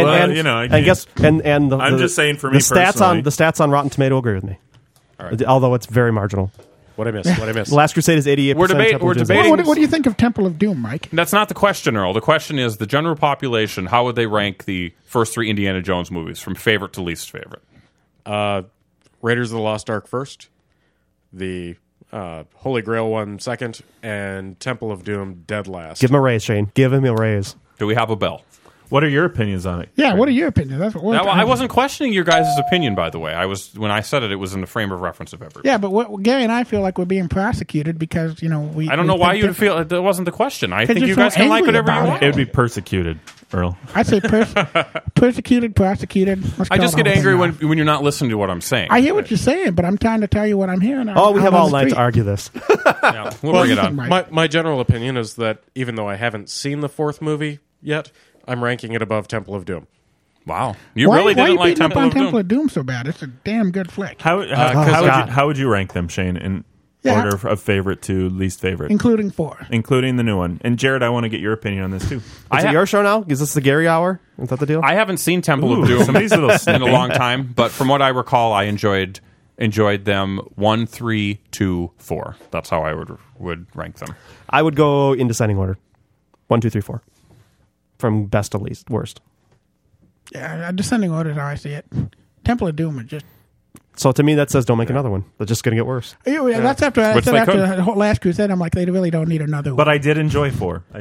I'm just saying for me the stats personally. the stats on Rotten Tomato agree with me. All right. Although it's very marginal. What I missed? Last Crusade is 88%. We're debating. What do you think of Temple of Doom, Mike? That's not the question, Earl. The question is the general population. How would they rank the first three Indiana Jones movies from favorite to least favorite? Raiders of the Lost Ark first, the Holy Grail one second, and Temple of Doom dead last. Give him a raise, Shane. Give him a raise. Do we have a bell? What are your opinions on it? Yeah, what are your opinions? That's what I wasn't questioning your guys' opinion, by the way. When I said it, it was in the frame of reference of everybody. Yeah, but Gary and I feel like we're being prosecuted because, we... I don't know why you feel it wasn't the question. I think you guys can like whatever you want. It would be persecuted, Earl. I'd say persecuted, prosecuted. I just get angry when you're not listening to what I'm saying. I hear what you're saying, but I'm trying to tell you what I'm hearing. We have all night to argue this. Yeah, we'll bring it on. My general opinion is that even though I haven't seen the fourth movie yet, I'm ranking it above Temple of Doom. Wow. You really didn't like Temple of Doom? Temple of Doom so bad? It's a damn good flick. How would you rank them, Shane, in order of favorite to least favorite? Including 4. Including the new one. And Jared, I want to get your opinion on this, too. Is it your show now? Is this the Gary Hour? Is that the deal? I haven't seen Temple of Doom in a long time, but from what I recall, I enjoyed them 1, 3, 2, 4. That's how I would rank them. I would go in descending order. 1, 2, 3, 4. From best to least, worst. Yeah, descending order is how I see it. Temple of Doom is just... So to me, that says don't make another one. They're just going to get worse. Yeah. That's after I said after the whole Last Crusade, I'm like, they really don't need another one. But I did enjoy 4. I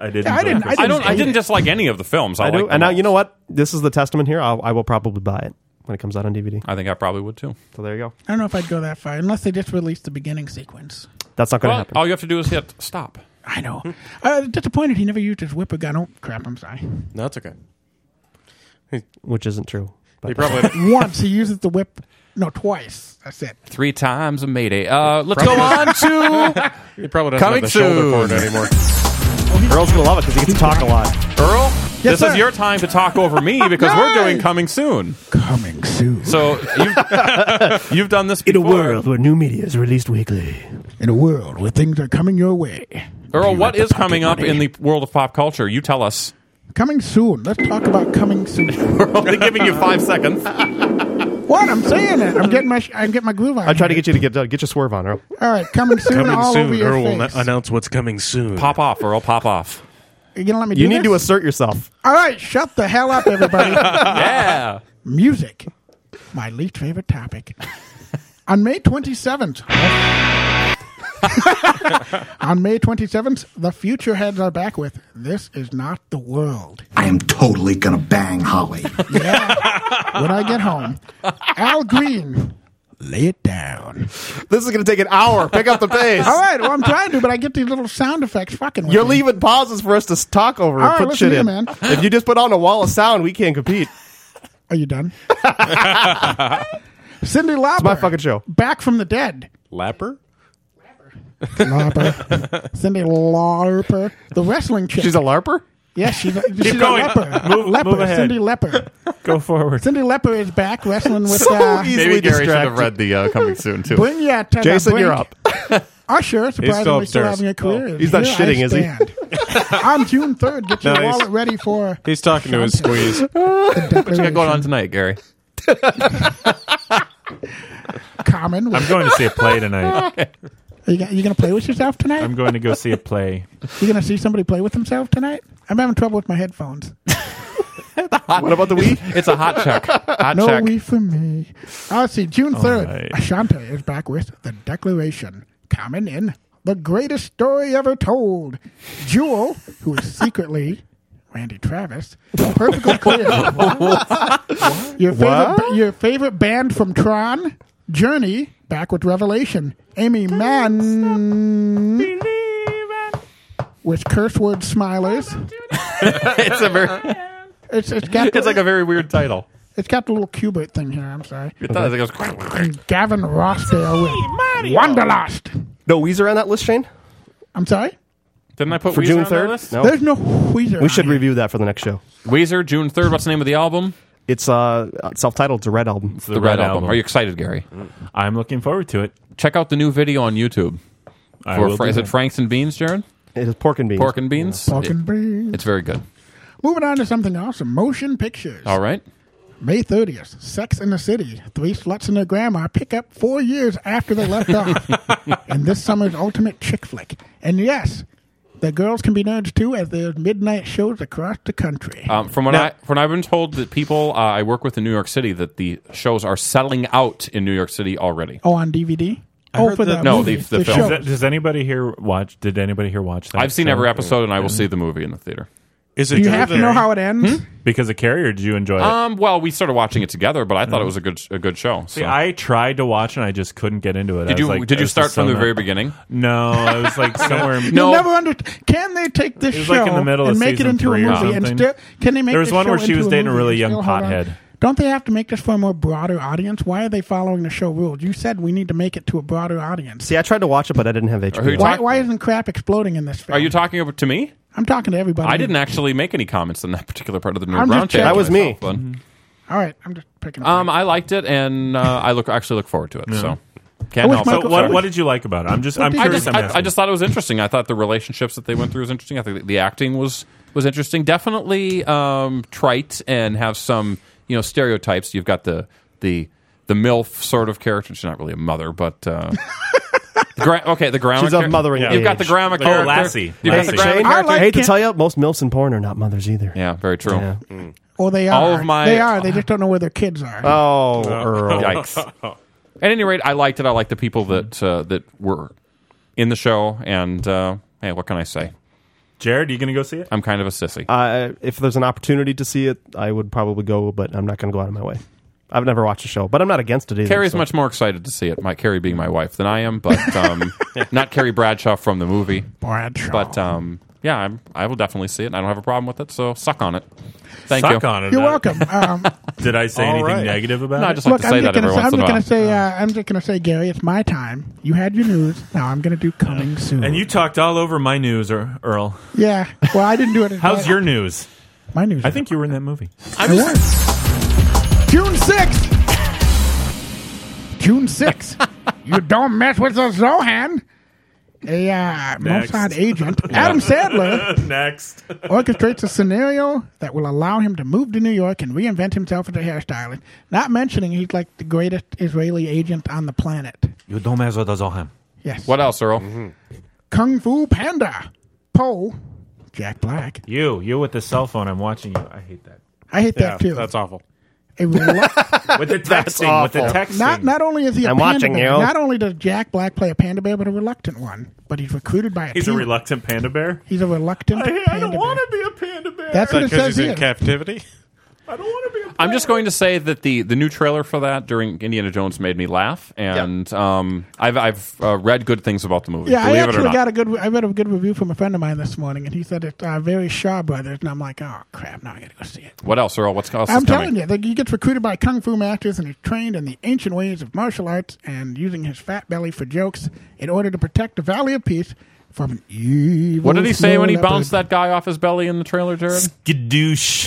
didn't dislike any of the films. I do. And now, you know what? This is the testament here. I will probably buy it when it comes out on DVD. I think I probably would, too. So there you go. I don't know if I'd go that far, unless they just release the beginning sequence. That's not going to happen. All you have to do is hit stop. I know. Disappointed he never used his whip or gun. Oh, crap, I'm sorry. No, that's okay. Which isn't true. He probably once he uses the whip. No, twice. That's it. 3 times a Mayday. Let's go on to he probably doesn't have the shoulder cord anymore. Earl's going to love it because he gets to talk a lot. Earl, this is your time to talk over me because we're doing Coming Soon. Coming Soon. So you've done this before. In a world where new media is released weekly. In a world where things are coming your way. Earl, what is coming up in the world of pop culture? You tell us. Coming soon. Let's talk about coming soon. We're only giving you 5 seconds. What? I'm saying it. I'm getting my groove on. I'm trying to get you to get your swerve on, Earl. All right, coming soon. All over your Earl face. will announce what's coming soon. Pop off, Earl. Pop off. You gonna let me do You need this? to assert yourself. All right, shut the hell up, everybody. Yeah. Music. My least favorite topic. On May 27th. On May 27th, the Futureheads are back with This Is Not the World. I am totally gonna bang Holly. Yeah. when I get home. Al Green, lay it down. This is going to take an hour. Pick up the pace. All right, well, I'm trying to, but I get these little sound effects fucking with You're me. leaving pauses for us to talk over and All right, put listen shit here, in. man. If you just put on a wall of sound, we can't compete. Are you done? Cyndi Lauper. It's my fucking show. Back from the dead. Lapper? Lauper. Cyndi Lauper. The wrestling chick. She's a LARPer? Yes, she's a going. leper. Move ahead. Cyndi Lauper. Go forward. Cyndi Lauper is back wrestling with Maybe Gary should have read the coming soon, too. Bring ya to Jason, the you're brink. up. Usher, surprisingly, still upstairs. having a career. He's not Here shitting, I is he? stand. On June 3rd, get your No, he's- wallet ready for He's talking to his squeeze. What you got going on tonight, Gary? Common. I'm going to see a play tonight. Are you going to play with yourself tonight? I'm going to go see a play. You going to see somebody play with himself tonight? I'm having trouble with my headphones. What about the Wii? It's a hot check. Hot No check. Wii for me. Let's see. June 3rd, right. Ashanti is back with The Declaration. Coming in, the greatest story ever told. Jewel, who is secretly Randy Travis, perfectly clear. Your favorite band from Tron, Journey, back with Revelation. Amy Mann with curse word smilers. It's a very. It's got It's like a very weird title. It's got the little Qbert thing here. I'm sorry. It does. It goes. And Gavin Rossdale with Wanderlust. No Weezer on that list, Shane? I'm sorry? Didn't I put For Weezer June on that 3rd? list? No. There's no Weezer. We should on it. review that for the next show. Weezer, June 3rd. What's the name of the album? It's self-titled. It's a Red album. The Red Album. Are you excited, Gary? I'm looking forward to it. Check out the new video on YouTube. I will do Is it that. Franks and Beans, Jared? It is Pork and Beans. Pork and Beans? Pork and beans. It's very good. Moving on to something awesome. Motion pictures. All right. May 30th. Sex in the City. 3 sluts and their grandma pick up 4 years after they left off. In this summer's ultimate chick flick. And yes, the girls can be nerds too, as there's midnight shows across the country. From what I've been told that people I work with in New York City, that the shows are selling out in New York City already. Oh, on DVD? heard For that- the No, movie, the film. shows. Does anybody here watch? Did anybody here watch that? I've seen show? every episode, and I will see the movie in the theater. Is it Do you true have to that- know how it ends? Because of Carrie, or did you enjoy it? Well, we started watching it together, but I thought it was a good show. See, so. I tried to watch and I just couldn't get into it. Did you start from the very beginning? No, I was like somewhere. You'll never can they take this It was show like in the middle and of make it season into a 3 or movie and something. still can they make There was this one show where she into was a dating a movie really and young still hold on? pothead. Don't they have to make this for a more broader audience? Why are they following the show rules? You said we need to make it to a broader audience. See, I tried to watch it, but I didn't have Who HBO. you Why isn't crap exploding in this film? Are you talking about to me? I'm talking to everybody. I didn't actually make any comments on that particular part of the I'm Nerd just Roundtable. checking. That was me. All right, I'm just picking. I liked it, and I actually look forward to it. So can't wish help Michael- it. So what did you like about it? I'm curious. I just thought it was interesting. I thought the relationships that they went through was interesting. I think the acting was interesting. Definitely trite and have some stereotypes. You've got the MILF sort of character. She's not really a mother, but the grandma. She's of mothering You've got the grandma character. Lassie. You've got the grandma Shane, character. I hate to tell you, most MILFs in porn are not mothers either. Yeah, very true. Yeah. Or they are. All of my- They are. They just don't know where their kids are. Oh, Earl. Yikes. At any rate, I liked it. I liked the people that were in the show, and hey, what can I say? Jared, are you going to go see it? I'm kind of a sissy. If there's an opportunity to see it, I would probably go, but I'm not going to go out of my way. I've never watched the show, but I'm not against it either. Carrie's so. much more excited to see it. Carrie being my wife than I am, but not Carrie Bradshaw from the movie. Bradshaw. But yeah, I will definitely see it. I don't have a problem with it, so suck on it. Thank Suck you. on it. You're welcome. Did I say All anything right. negative about No, I it? just like Look, to say that every once in a while. I'm just gonna say, Gary, it's my time. You had your news. Now I'm gonna do coming soon. And you talked all over my news, Earl. Yeah. Well, I didn't do it. How's your news? my news? I think you were in that movie. I was. June 6th. June 6th. You don't mess with the Zohan. A Mossad agent, Adam Sandler, Next. orchestrates a scenario that will allow him to move to New York and reinvent himself as a hairstylist. Not mentioning he's like the greatest Israeli agent on the planet. You don't mess with the Zohan. Yes. What else, Earl? Kung Fu Panda. Poe. Jack Black. You with the cell phone. I'm watching you. I hate that. I hate that too. That's awful. A With the texting. With the texting. Not only is he a I'm panda watching bear, you. not only does Jack Black play a panda bear, but a reluctant one. But he's recruited by a He's a team. reluctant panda bear. He's a reluctant I panda don't bear. want to be a panda bear. That's what it Because says he's here. in captivity. I'm just going to say that the new trailer for that during Indiana Jones made me laugh, and I've read good things about the movie. Yeah, I believe it or actually not. I read a good review from a friend of mine this morning, and he said it's very Shaw Brothers, and I'm like, oh crap, now I gotta go see it. What else, Earl? What's else I'm is coming? telling you, he gets recruited by kung fu masters, and he's trained in the ancient ways of martial arts, and using his fat belly for jokes in order to protect the Valley of Peace from an evil. What did he say when he leopard. bounced that guy off his belly in the trailer, Jared? Skadoosh.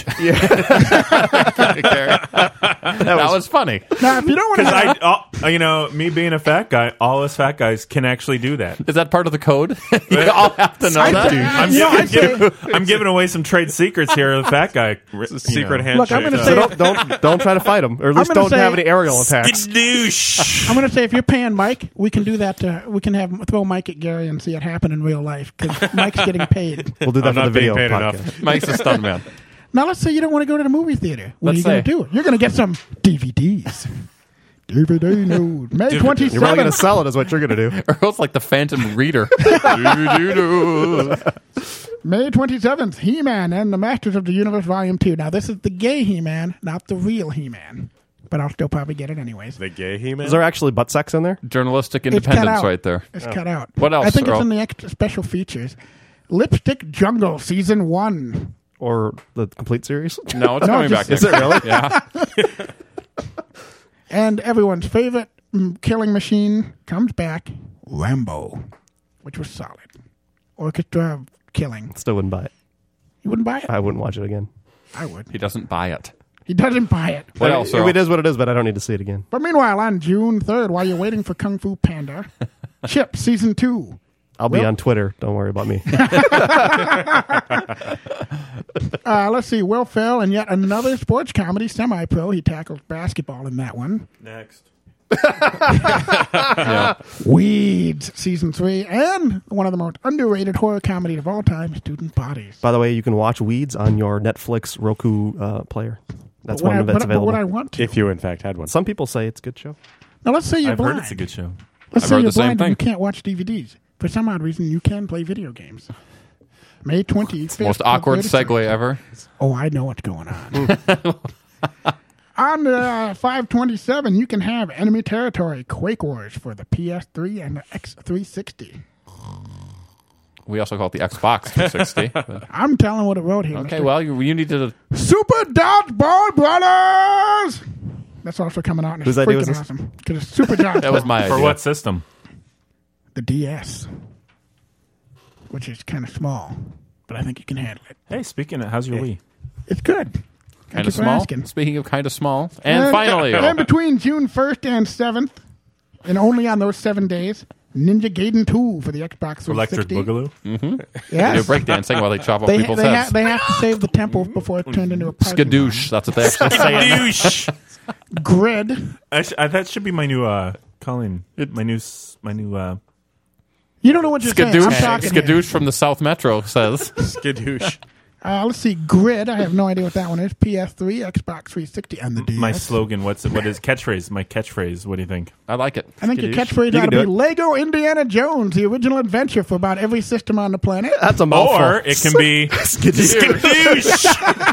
That was funny. Now, if you don't want Because me being a fat guy, all us fat guys can actually do that. Is that part of the code? You all have to know that. I'm giving away some trade secrets here. The fat guy, secret handshake. Look, I'm going to say, don't try to fight him, or at least don't have any aerial attacks. Skadoosh. I'm going to say, if you're paying Mike, we can do that. We can throw Mike at Gary and see it happen in real life because Mike's getting paid. We'll do that for the video podcast. Mike's a stunt man. Now, let's say you don't want to go to the movie theater. What Let's are you going say. to do? You're going to get some DVDs. DVD news. May 27th. You're probably going to sell it, is what you're going to do. Earl's like the Phantom Reader. May 27th, He-Man and the Masters of the Universe Volume 2. Now, this is the gay He-Man, not the real He-Man. But I'll still probably get it anyways. The gay He-Man? Is there actually butt sex in there? Journalistic It's cut independence out. right there. It's cut out. What else, I think Earl? it's in the extra special features. Lipstick Jungle Season 1. Or the complete series? No, it's coming back. Is it really? Yeah. And everyone's favorite killing machine comes back, Rambo, which was solid. Orchestra of killing. Still wouldn't buy it. You wouldn't buy it? I wouldn't watch it again. I would. He doesn't buy it. He doesn't buy it. What else, Earl? It is what it is, but I don't need to see it again. But meanwhile, on June 3rd, while you're waiting for Kung Fu Panda, Chip Season 2. I'll be on Twitter. Don't worry about me. Let's see. Will Ferrell in yet another sports comedy, Semi-Pro. He tackles basketball in that one. Next. Weeds, Season 3. And one of the most underrated horror comedies of all time, Student Bodies. By the way, you can watch Weeds on your Netflix Roku player. That's one of it's available. But would I want to? If you, in fact, had one. Some people say it's a good show. Now, let's say you're I've blind. heard it's a good show. Let's I've say heard you're the same blind and you thing. can't watch DVDs. For some odd reason, you can play video games. May 25th. Most awkward segue ever. Oh, I know what's going on. On 5/27, you can have Enemy Territory Quake Wars for the PS3 and the X360. We also call it the Xbox 360. I'm telling what it wrote here. Okay, Mr. well, you need to... Super Dodgeball Brothers! That's also coming out. And it's Whose idea was freaking this? awesome. Because it's Super Dodgeball. That was my idea. For what system? The DS. Which is kind of small. But I think you can handle it. Hey, speaking of, how's your Wii? It's good. Kind Thank of you for small. asking. Speaking of kind of small. And finally... And between June 1st and 7th, and only on those 7 days, Ninja Gaiden 2 for the Xbox 360. Electric Boogaloo? Mm-hmm. Yes. They do breakdancing while they chop off They people's heads. have to save the temple before it turned into a party Skadoosh. That's what they actually say. Skadoosh. line. Grid. That should be my new calling. My new. You don't know what you're saying. I'm Skadoosh. talking here. Skadoosh from the South Metro says. Skadoosh. Let's see. Grid. I have no idea what that one is. PS3, Xbox 360, and the DS. My slogan. What is catchphrase? My catchphrase. What do you think? I like it. I think your catchphrase You ought can to do be it. Lego Indiana Jones, the original adventure for about every system on the planet. That's a mouthful. Or it can be Skadoosh.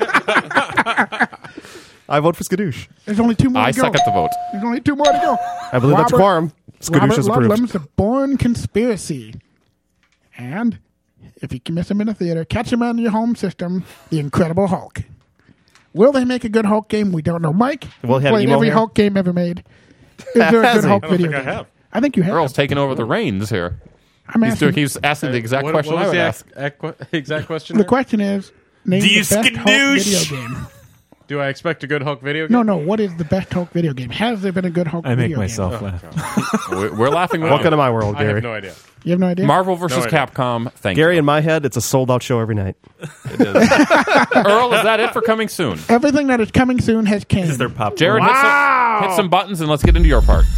I vote for Skadoosh. There's only 2 more I to go. second the vote. There's only 2 more to go. I believe that's a quorum. Skadoosh Robert is approved. Ludlum's The Bourne Conspiracy. And if you can miss him in a theater, catch him on your home system, The Incredible Hulk. Will they make a good Hulk game? We don't know. Mike, Will he have played emo every hair? Hulk game ever made. Is there a Has good he? Hulk I don't video think I game? have. I think you have. Earl's taking over the reins here. I'm asking. He's asking the exact question I would ask. Exact question? The there? question is, name Do the you best Hulk skadoosh? video game. Do I expect a good Hulk video game? No. What is the best Hulk video game? Has there been a good Hulk I video make myself game? laugh. We're laughing with Welcome you. to my world, I Gary. have no idea. You have no idea? Marvel versus No idea. Capcom. Thank Gary, you. in my head, it's a sold-out show every night. Earl, is that it for coming soon? Everything that is coming soon has came. Is there pop? Jared, hit some buttons and let's get into your part.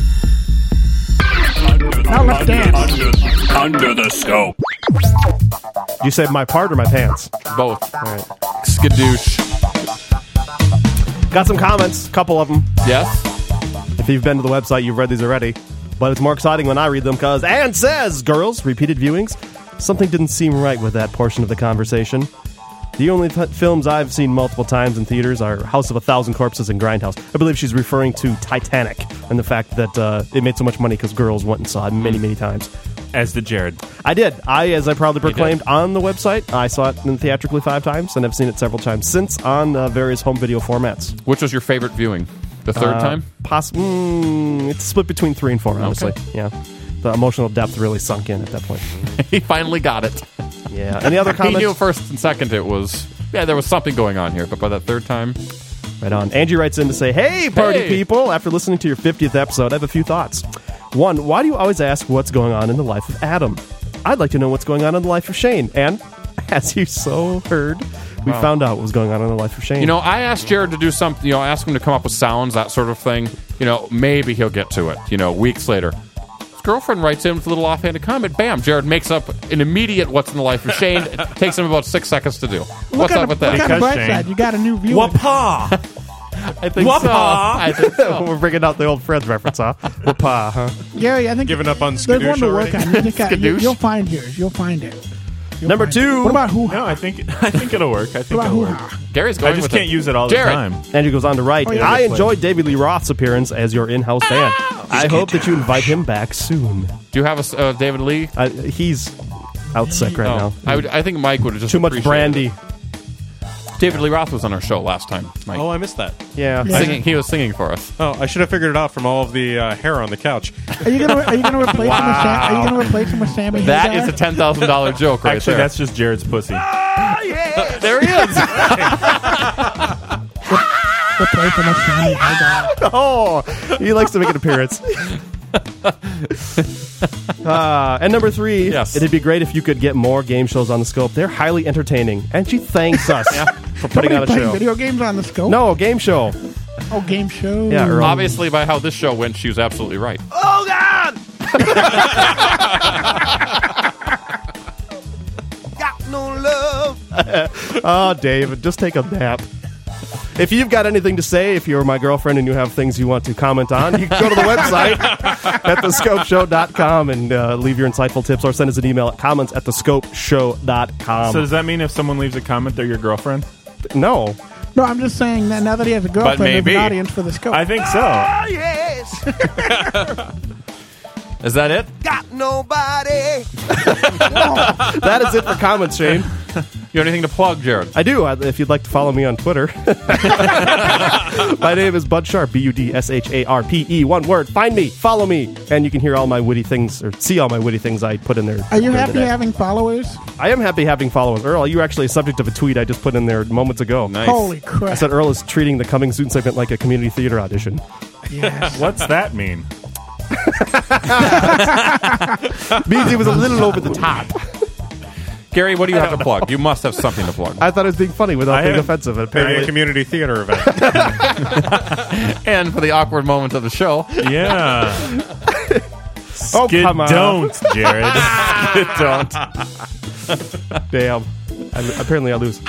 Now let's dance. Under the scope. You say my part or my pants? Both. Skadoosh. Got some comments, a couple of them. Yes? If you've been to the website, you've read these already. But it's more exciting when I read them because Ann says, girls, repeated viewings. Something didn't seem right with that portion of the conversation. The only films I've seen multiple times in theaters are House of a Thousand Corpses and Grindhouse. I believe she's referring to Titanic and the fact that it made so much money because girls went and saw it many, many times. As did Jared. I did. As I proudly proclaimed on the website, I saw it theatrically 5 times, and I've seen it several times since on various home video formats. Which was your favorite viewing? The third time? It's split between 3 and 4, honestly. Okay. Yeah. The emotional depth really sunk in at that point. He finally got it. Yeah. Any other comments? He knew first and second it was, there was something going on here, but by that third time... Right on. Angie writes in to say, hey, party people, after listening to your 50th episode, I have a few thoughts. 1, why do you always ask what's going on in the life of Adam? I'd like to know what's going on in the life of Shane. And, as you so heard, we found out what was going on in the life of Shane. You know, I asked Jared to do something, ask him to come up with sounds, that sort of thing. Maybe he'll get to it, weeks later. His girlfriend writes in with a little offhanded comment. Bam, Jared makes up an immediate what's in the life of Shane. It takes him about 6 seconds to do. What's up with that? Look on the bright side. You got a new viewer. Wapa! I think so. We're bringing out the old Friends reference, huh? Wapa, huh? Gary, I think giving up on there's one to work Skadoosh on. You'll find yours. You'll find it. Number 2. What about hoo-ha? No, I think it'll work. I think it'll work. Gary's going I just with can't it. use it all Jared. the time. Andrew goes on to write, yeah. I enjoyed David Lee Roth's appearance as your in-house band. I hope that you invite him back soon. Do you have a David Lee? He's out sick right now. I think Mike would have just Too much brandy. David Lee Roth was on our show last time, Mike. Oh, I missed that. Yeah. He was singing for us. Oh, I should have figured it out from all of the hair on the couch. Are you gonna replace him with Are you gonna replace him with Sammy? That Hagar? is a $10,000 joke right Actually, there. that's just Jared's pussy. There he is. Replace him with Sammy Hagar. Oh, he likes to make an appearance. And number 3, yes. It'd be great if you could get more game shows on the Scope. They're highly entertaining. And she thanks us for putting on a playing show. Video games on the Scope? No, game show. Oh, game show. Yeah, Earl. Obviously, by how this show went, she was absolutely right. Oh, God! Got no love. Oh, David, just take a nap. If you've got anything to say, if you're my girlfriend and you have things you want to comment on, you can go to the website at thescopeshow.com and leave your insightful tips or send us an email at comments@thescopeshow.com. So does that mean if someone leaves a comment, they're your girlfriend? No. No, I'm just saying that now that he has a girlfriend, there's an audience for the Scope. I think so. Oh, yes. Is that it? Got nobody. That is it for comments, Shane. You have anything to plug, Jared? I do. If you'd like to follow me on Twitter. My name is Bud Sharp, BUDSHARPE, one word. Find me, follow me, and you can hear all my witty things, or see all my witty things I put in there. Are you happy having followers? I am happy having followers. Earl, you were actually a subject of a tweet I just put in there moments ago. Nice. Holy crap. I said Earl is treating the Coming Soon segment like a community theater audition. Yes. What's that mean? Means he was a little over the top. Gary, what do you have to plug? You must have something to plug. I thought I was being funny without being offensive. Maybe Apparently, a community theater event. And for the awkward moment of the show. Yeah. Oh, come on. Don't, Jared. Don't. Damn. Apparently, I lose.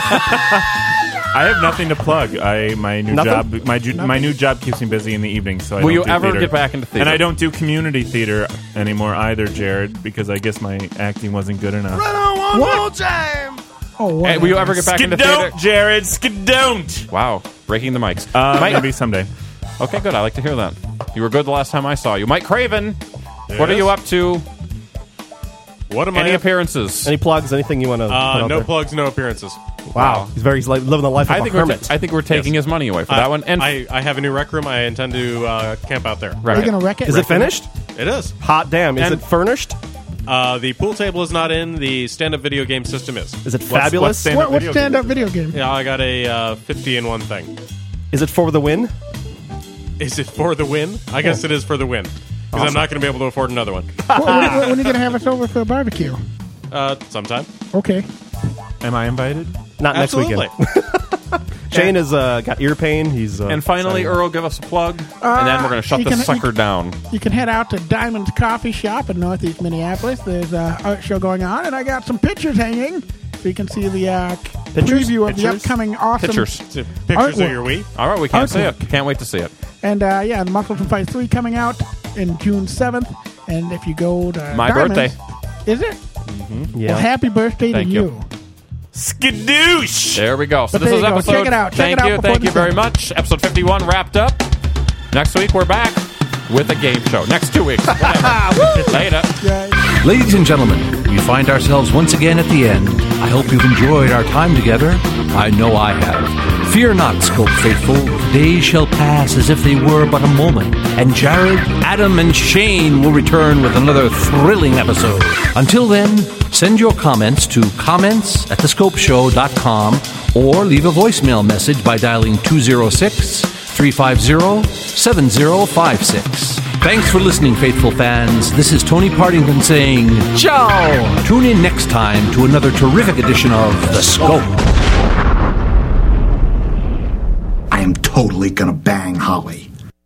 I have nothing to plug. My new Nothing? job. My new job keeps me busy in the evening. So I Will don't you do ever theater. get back into theater? And I don't do community theater anymore either, Jared, because I guess my acting wasn't good enough. One more time. Oh, Hey, will you ever get back into theater? Jared, skidon't. Wow, breaking the mics. Maybe someday. Okay, good. I like to hear that. You were good the last time I saw you. Mike Craven, what are you up to? What am Any I? appearances? Any plugs? Anything you want to? No plugs, no appearances. Wow, he's living the life of a hermit. I think we're taking his money away for that one. And I have a new rec room. I intend to camp out there. Are you going to wreck it? Is it finished? It is. Hot damn! Is And- it furnished? The pool table is not in. The stand-up video game system is. Is it fabulous? What stand-up video game? Yeah, I got a 50-in-1 thing. Is it for the win? Is it for the win? I guess it is for the win. Because I'm not going to be able to afford another one. When are you going to have us over for a barbecue? Sometime. Okay. Am I invited? Not Absolutely. next weekend. Shane has got ear pain. He's and finally, Earl, give us a plug, and then we're going to shut this sucker down. You can head out to Diamond's Coffee Shop in Northeast Minneapolis. There's an art show going on, and I got some pictures hanging, so you can see the preview of the upcoming awesome Pictures of artwork. your Wii. All right, we can't see it. Can't wait to see it. And yeah, Muscles and Fight 3 coming out in June 7th. And if you go to My Diamond's, birthday. Is it? Yeah. Well, happy birthday Thank to you. you. Skadoosh! There we go. So But this there is you go. episode. Check it out. Check it out before Thank you the very show. much. Episode 51 wrapped up. Next week we're back with a game show. Next 2 weeks. Whatever. Later. Ladies and gentlemen, we find ourselves once again at the end. I hope you've enjoyed our time together. I know I have. Fear not, Scope faithful. Days shall pass as if they were but a moment, and Jared, Adam, and Shane will return with another thrilling episode. Until then, send your comments to comments@thescopeshow.com or leave a voicemail message by dialing 206-350-7056. Thanks for listening, faithful fans. This is Tony Partington saying, ciao! Tune in next time to another terrific edition of The Scope. I am totally gonna bang Holly.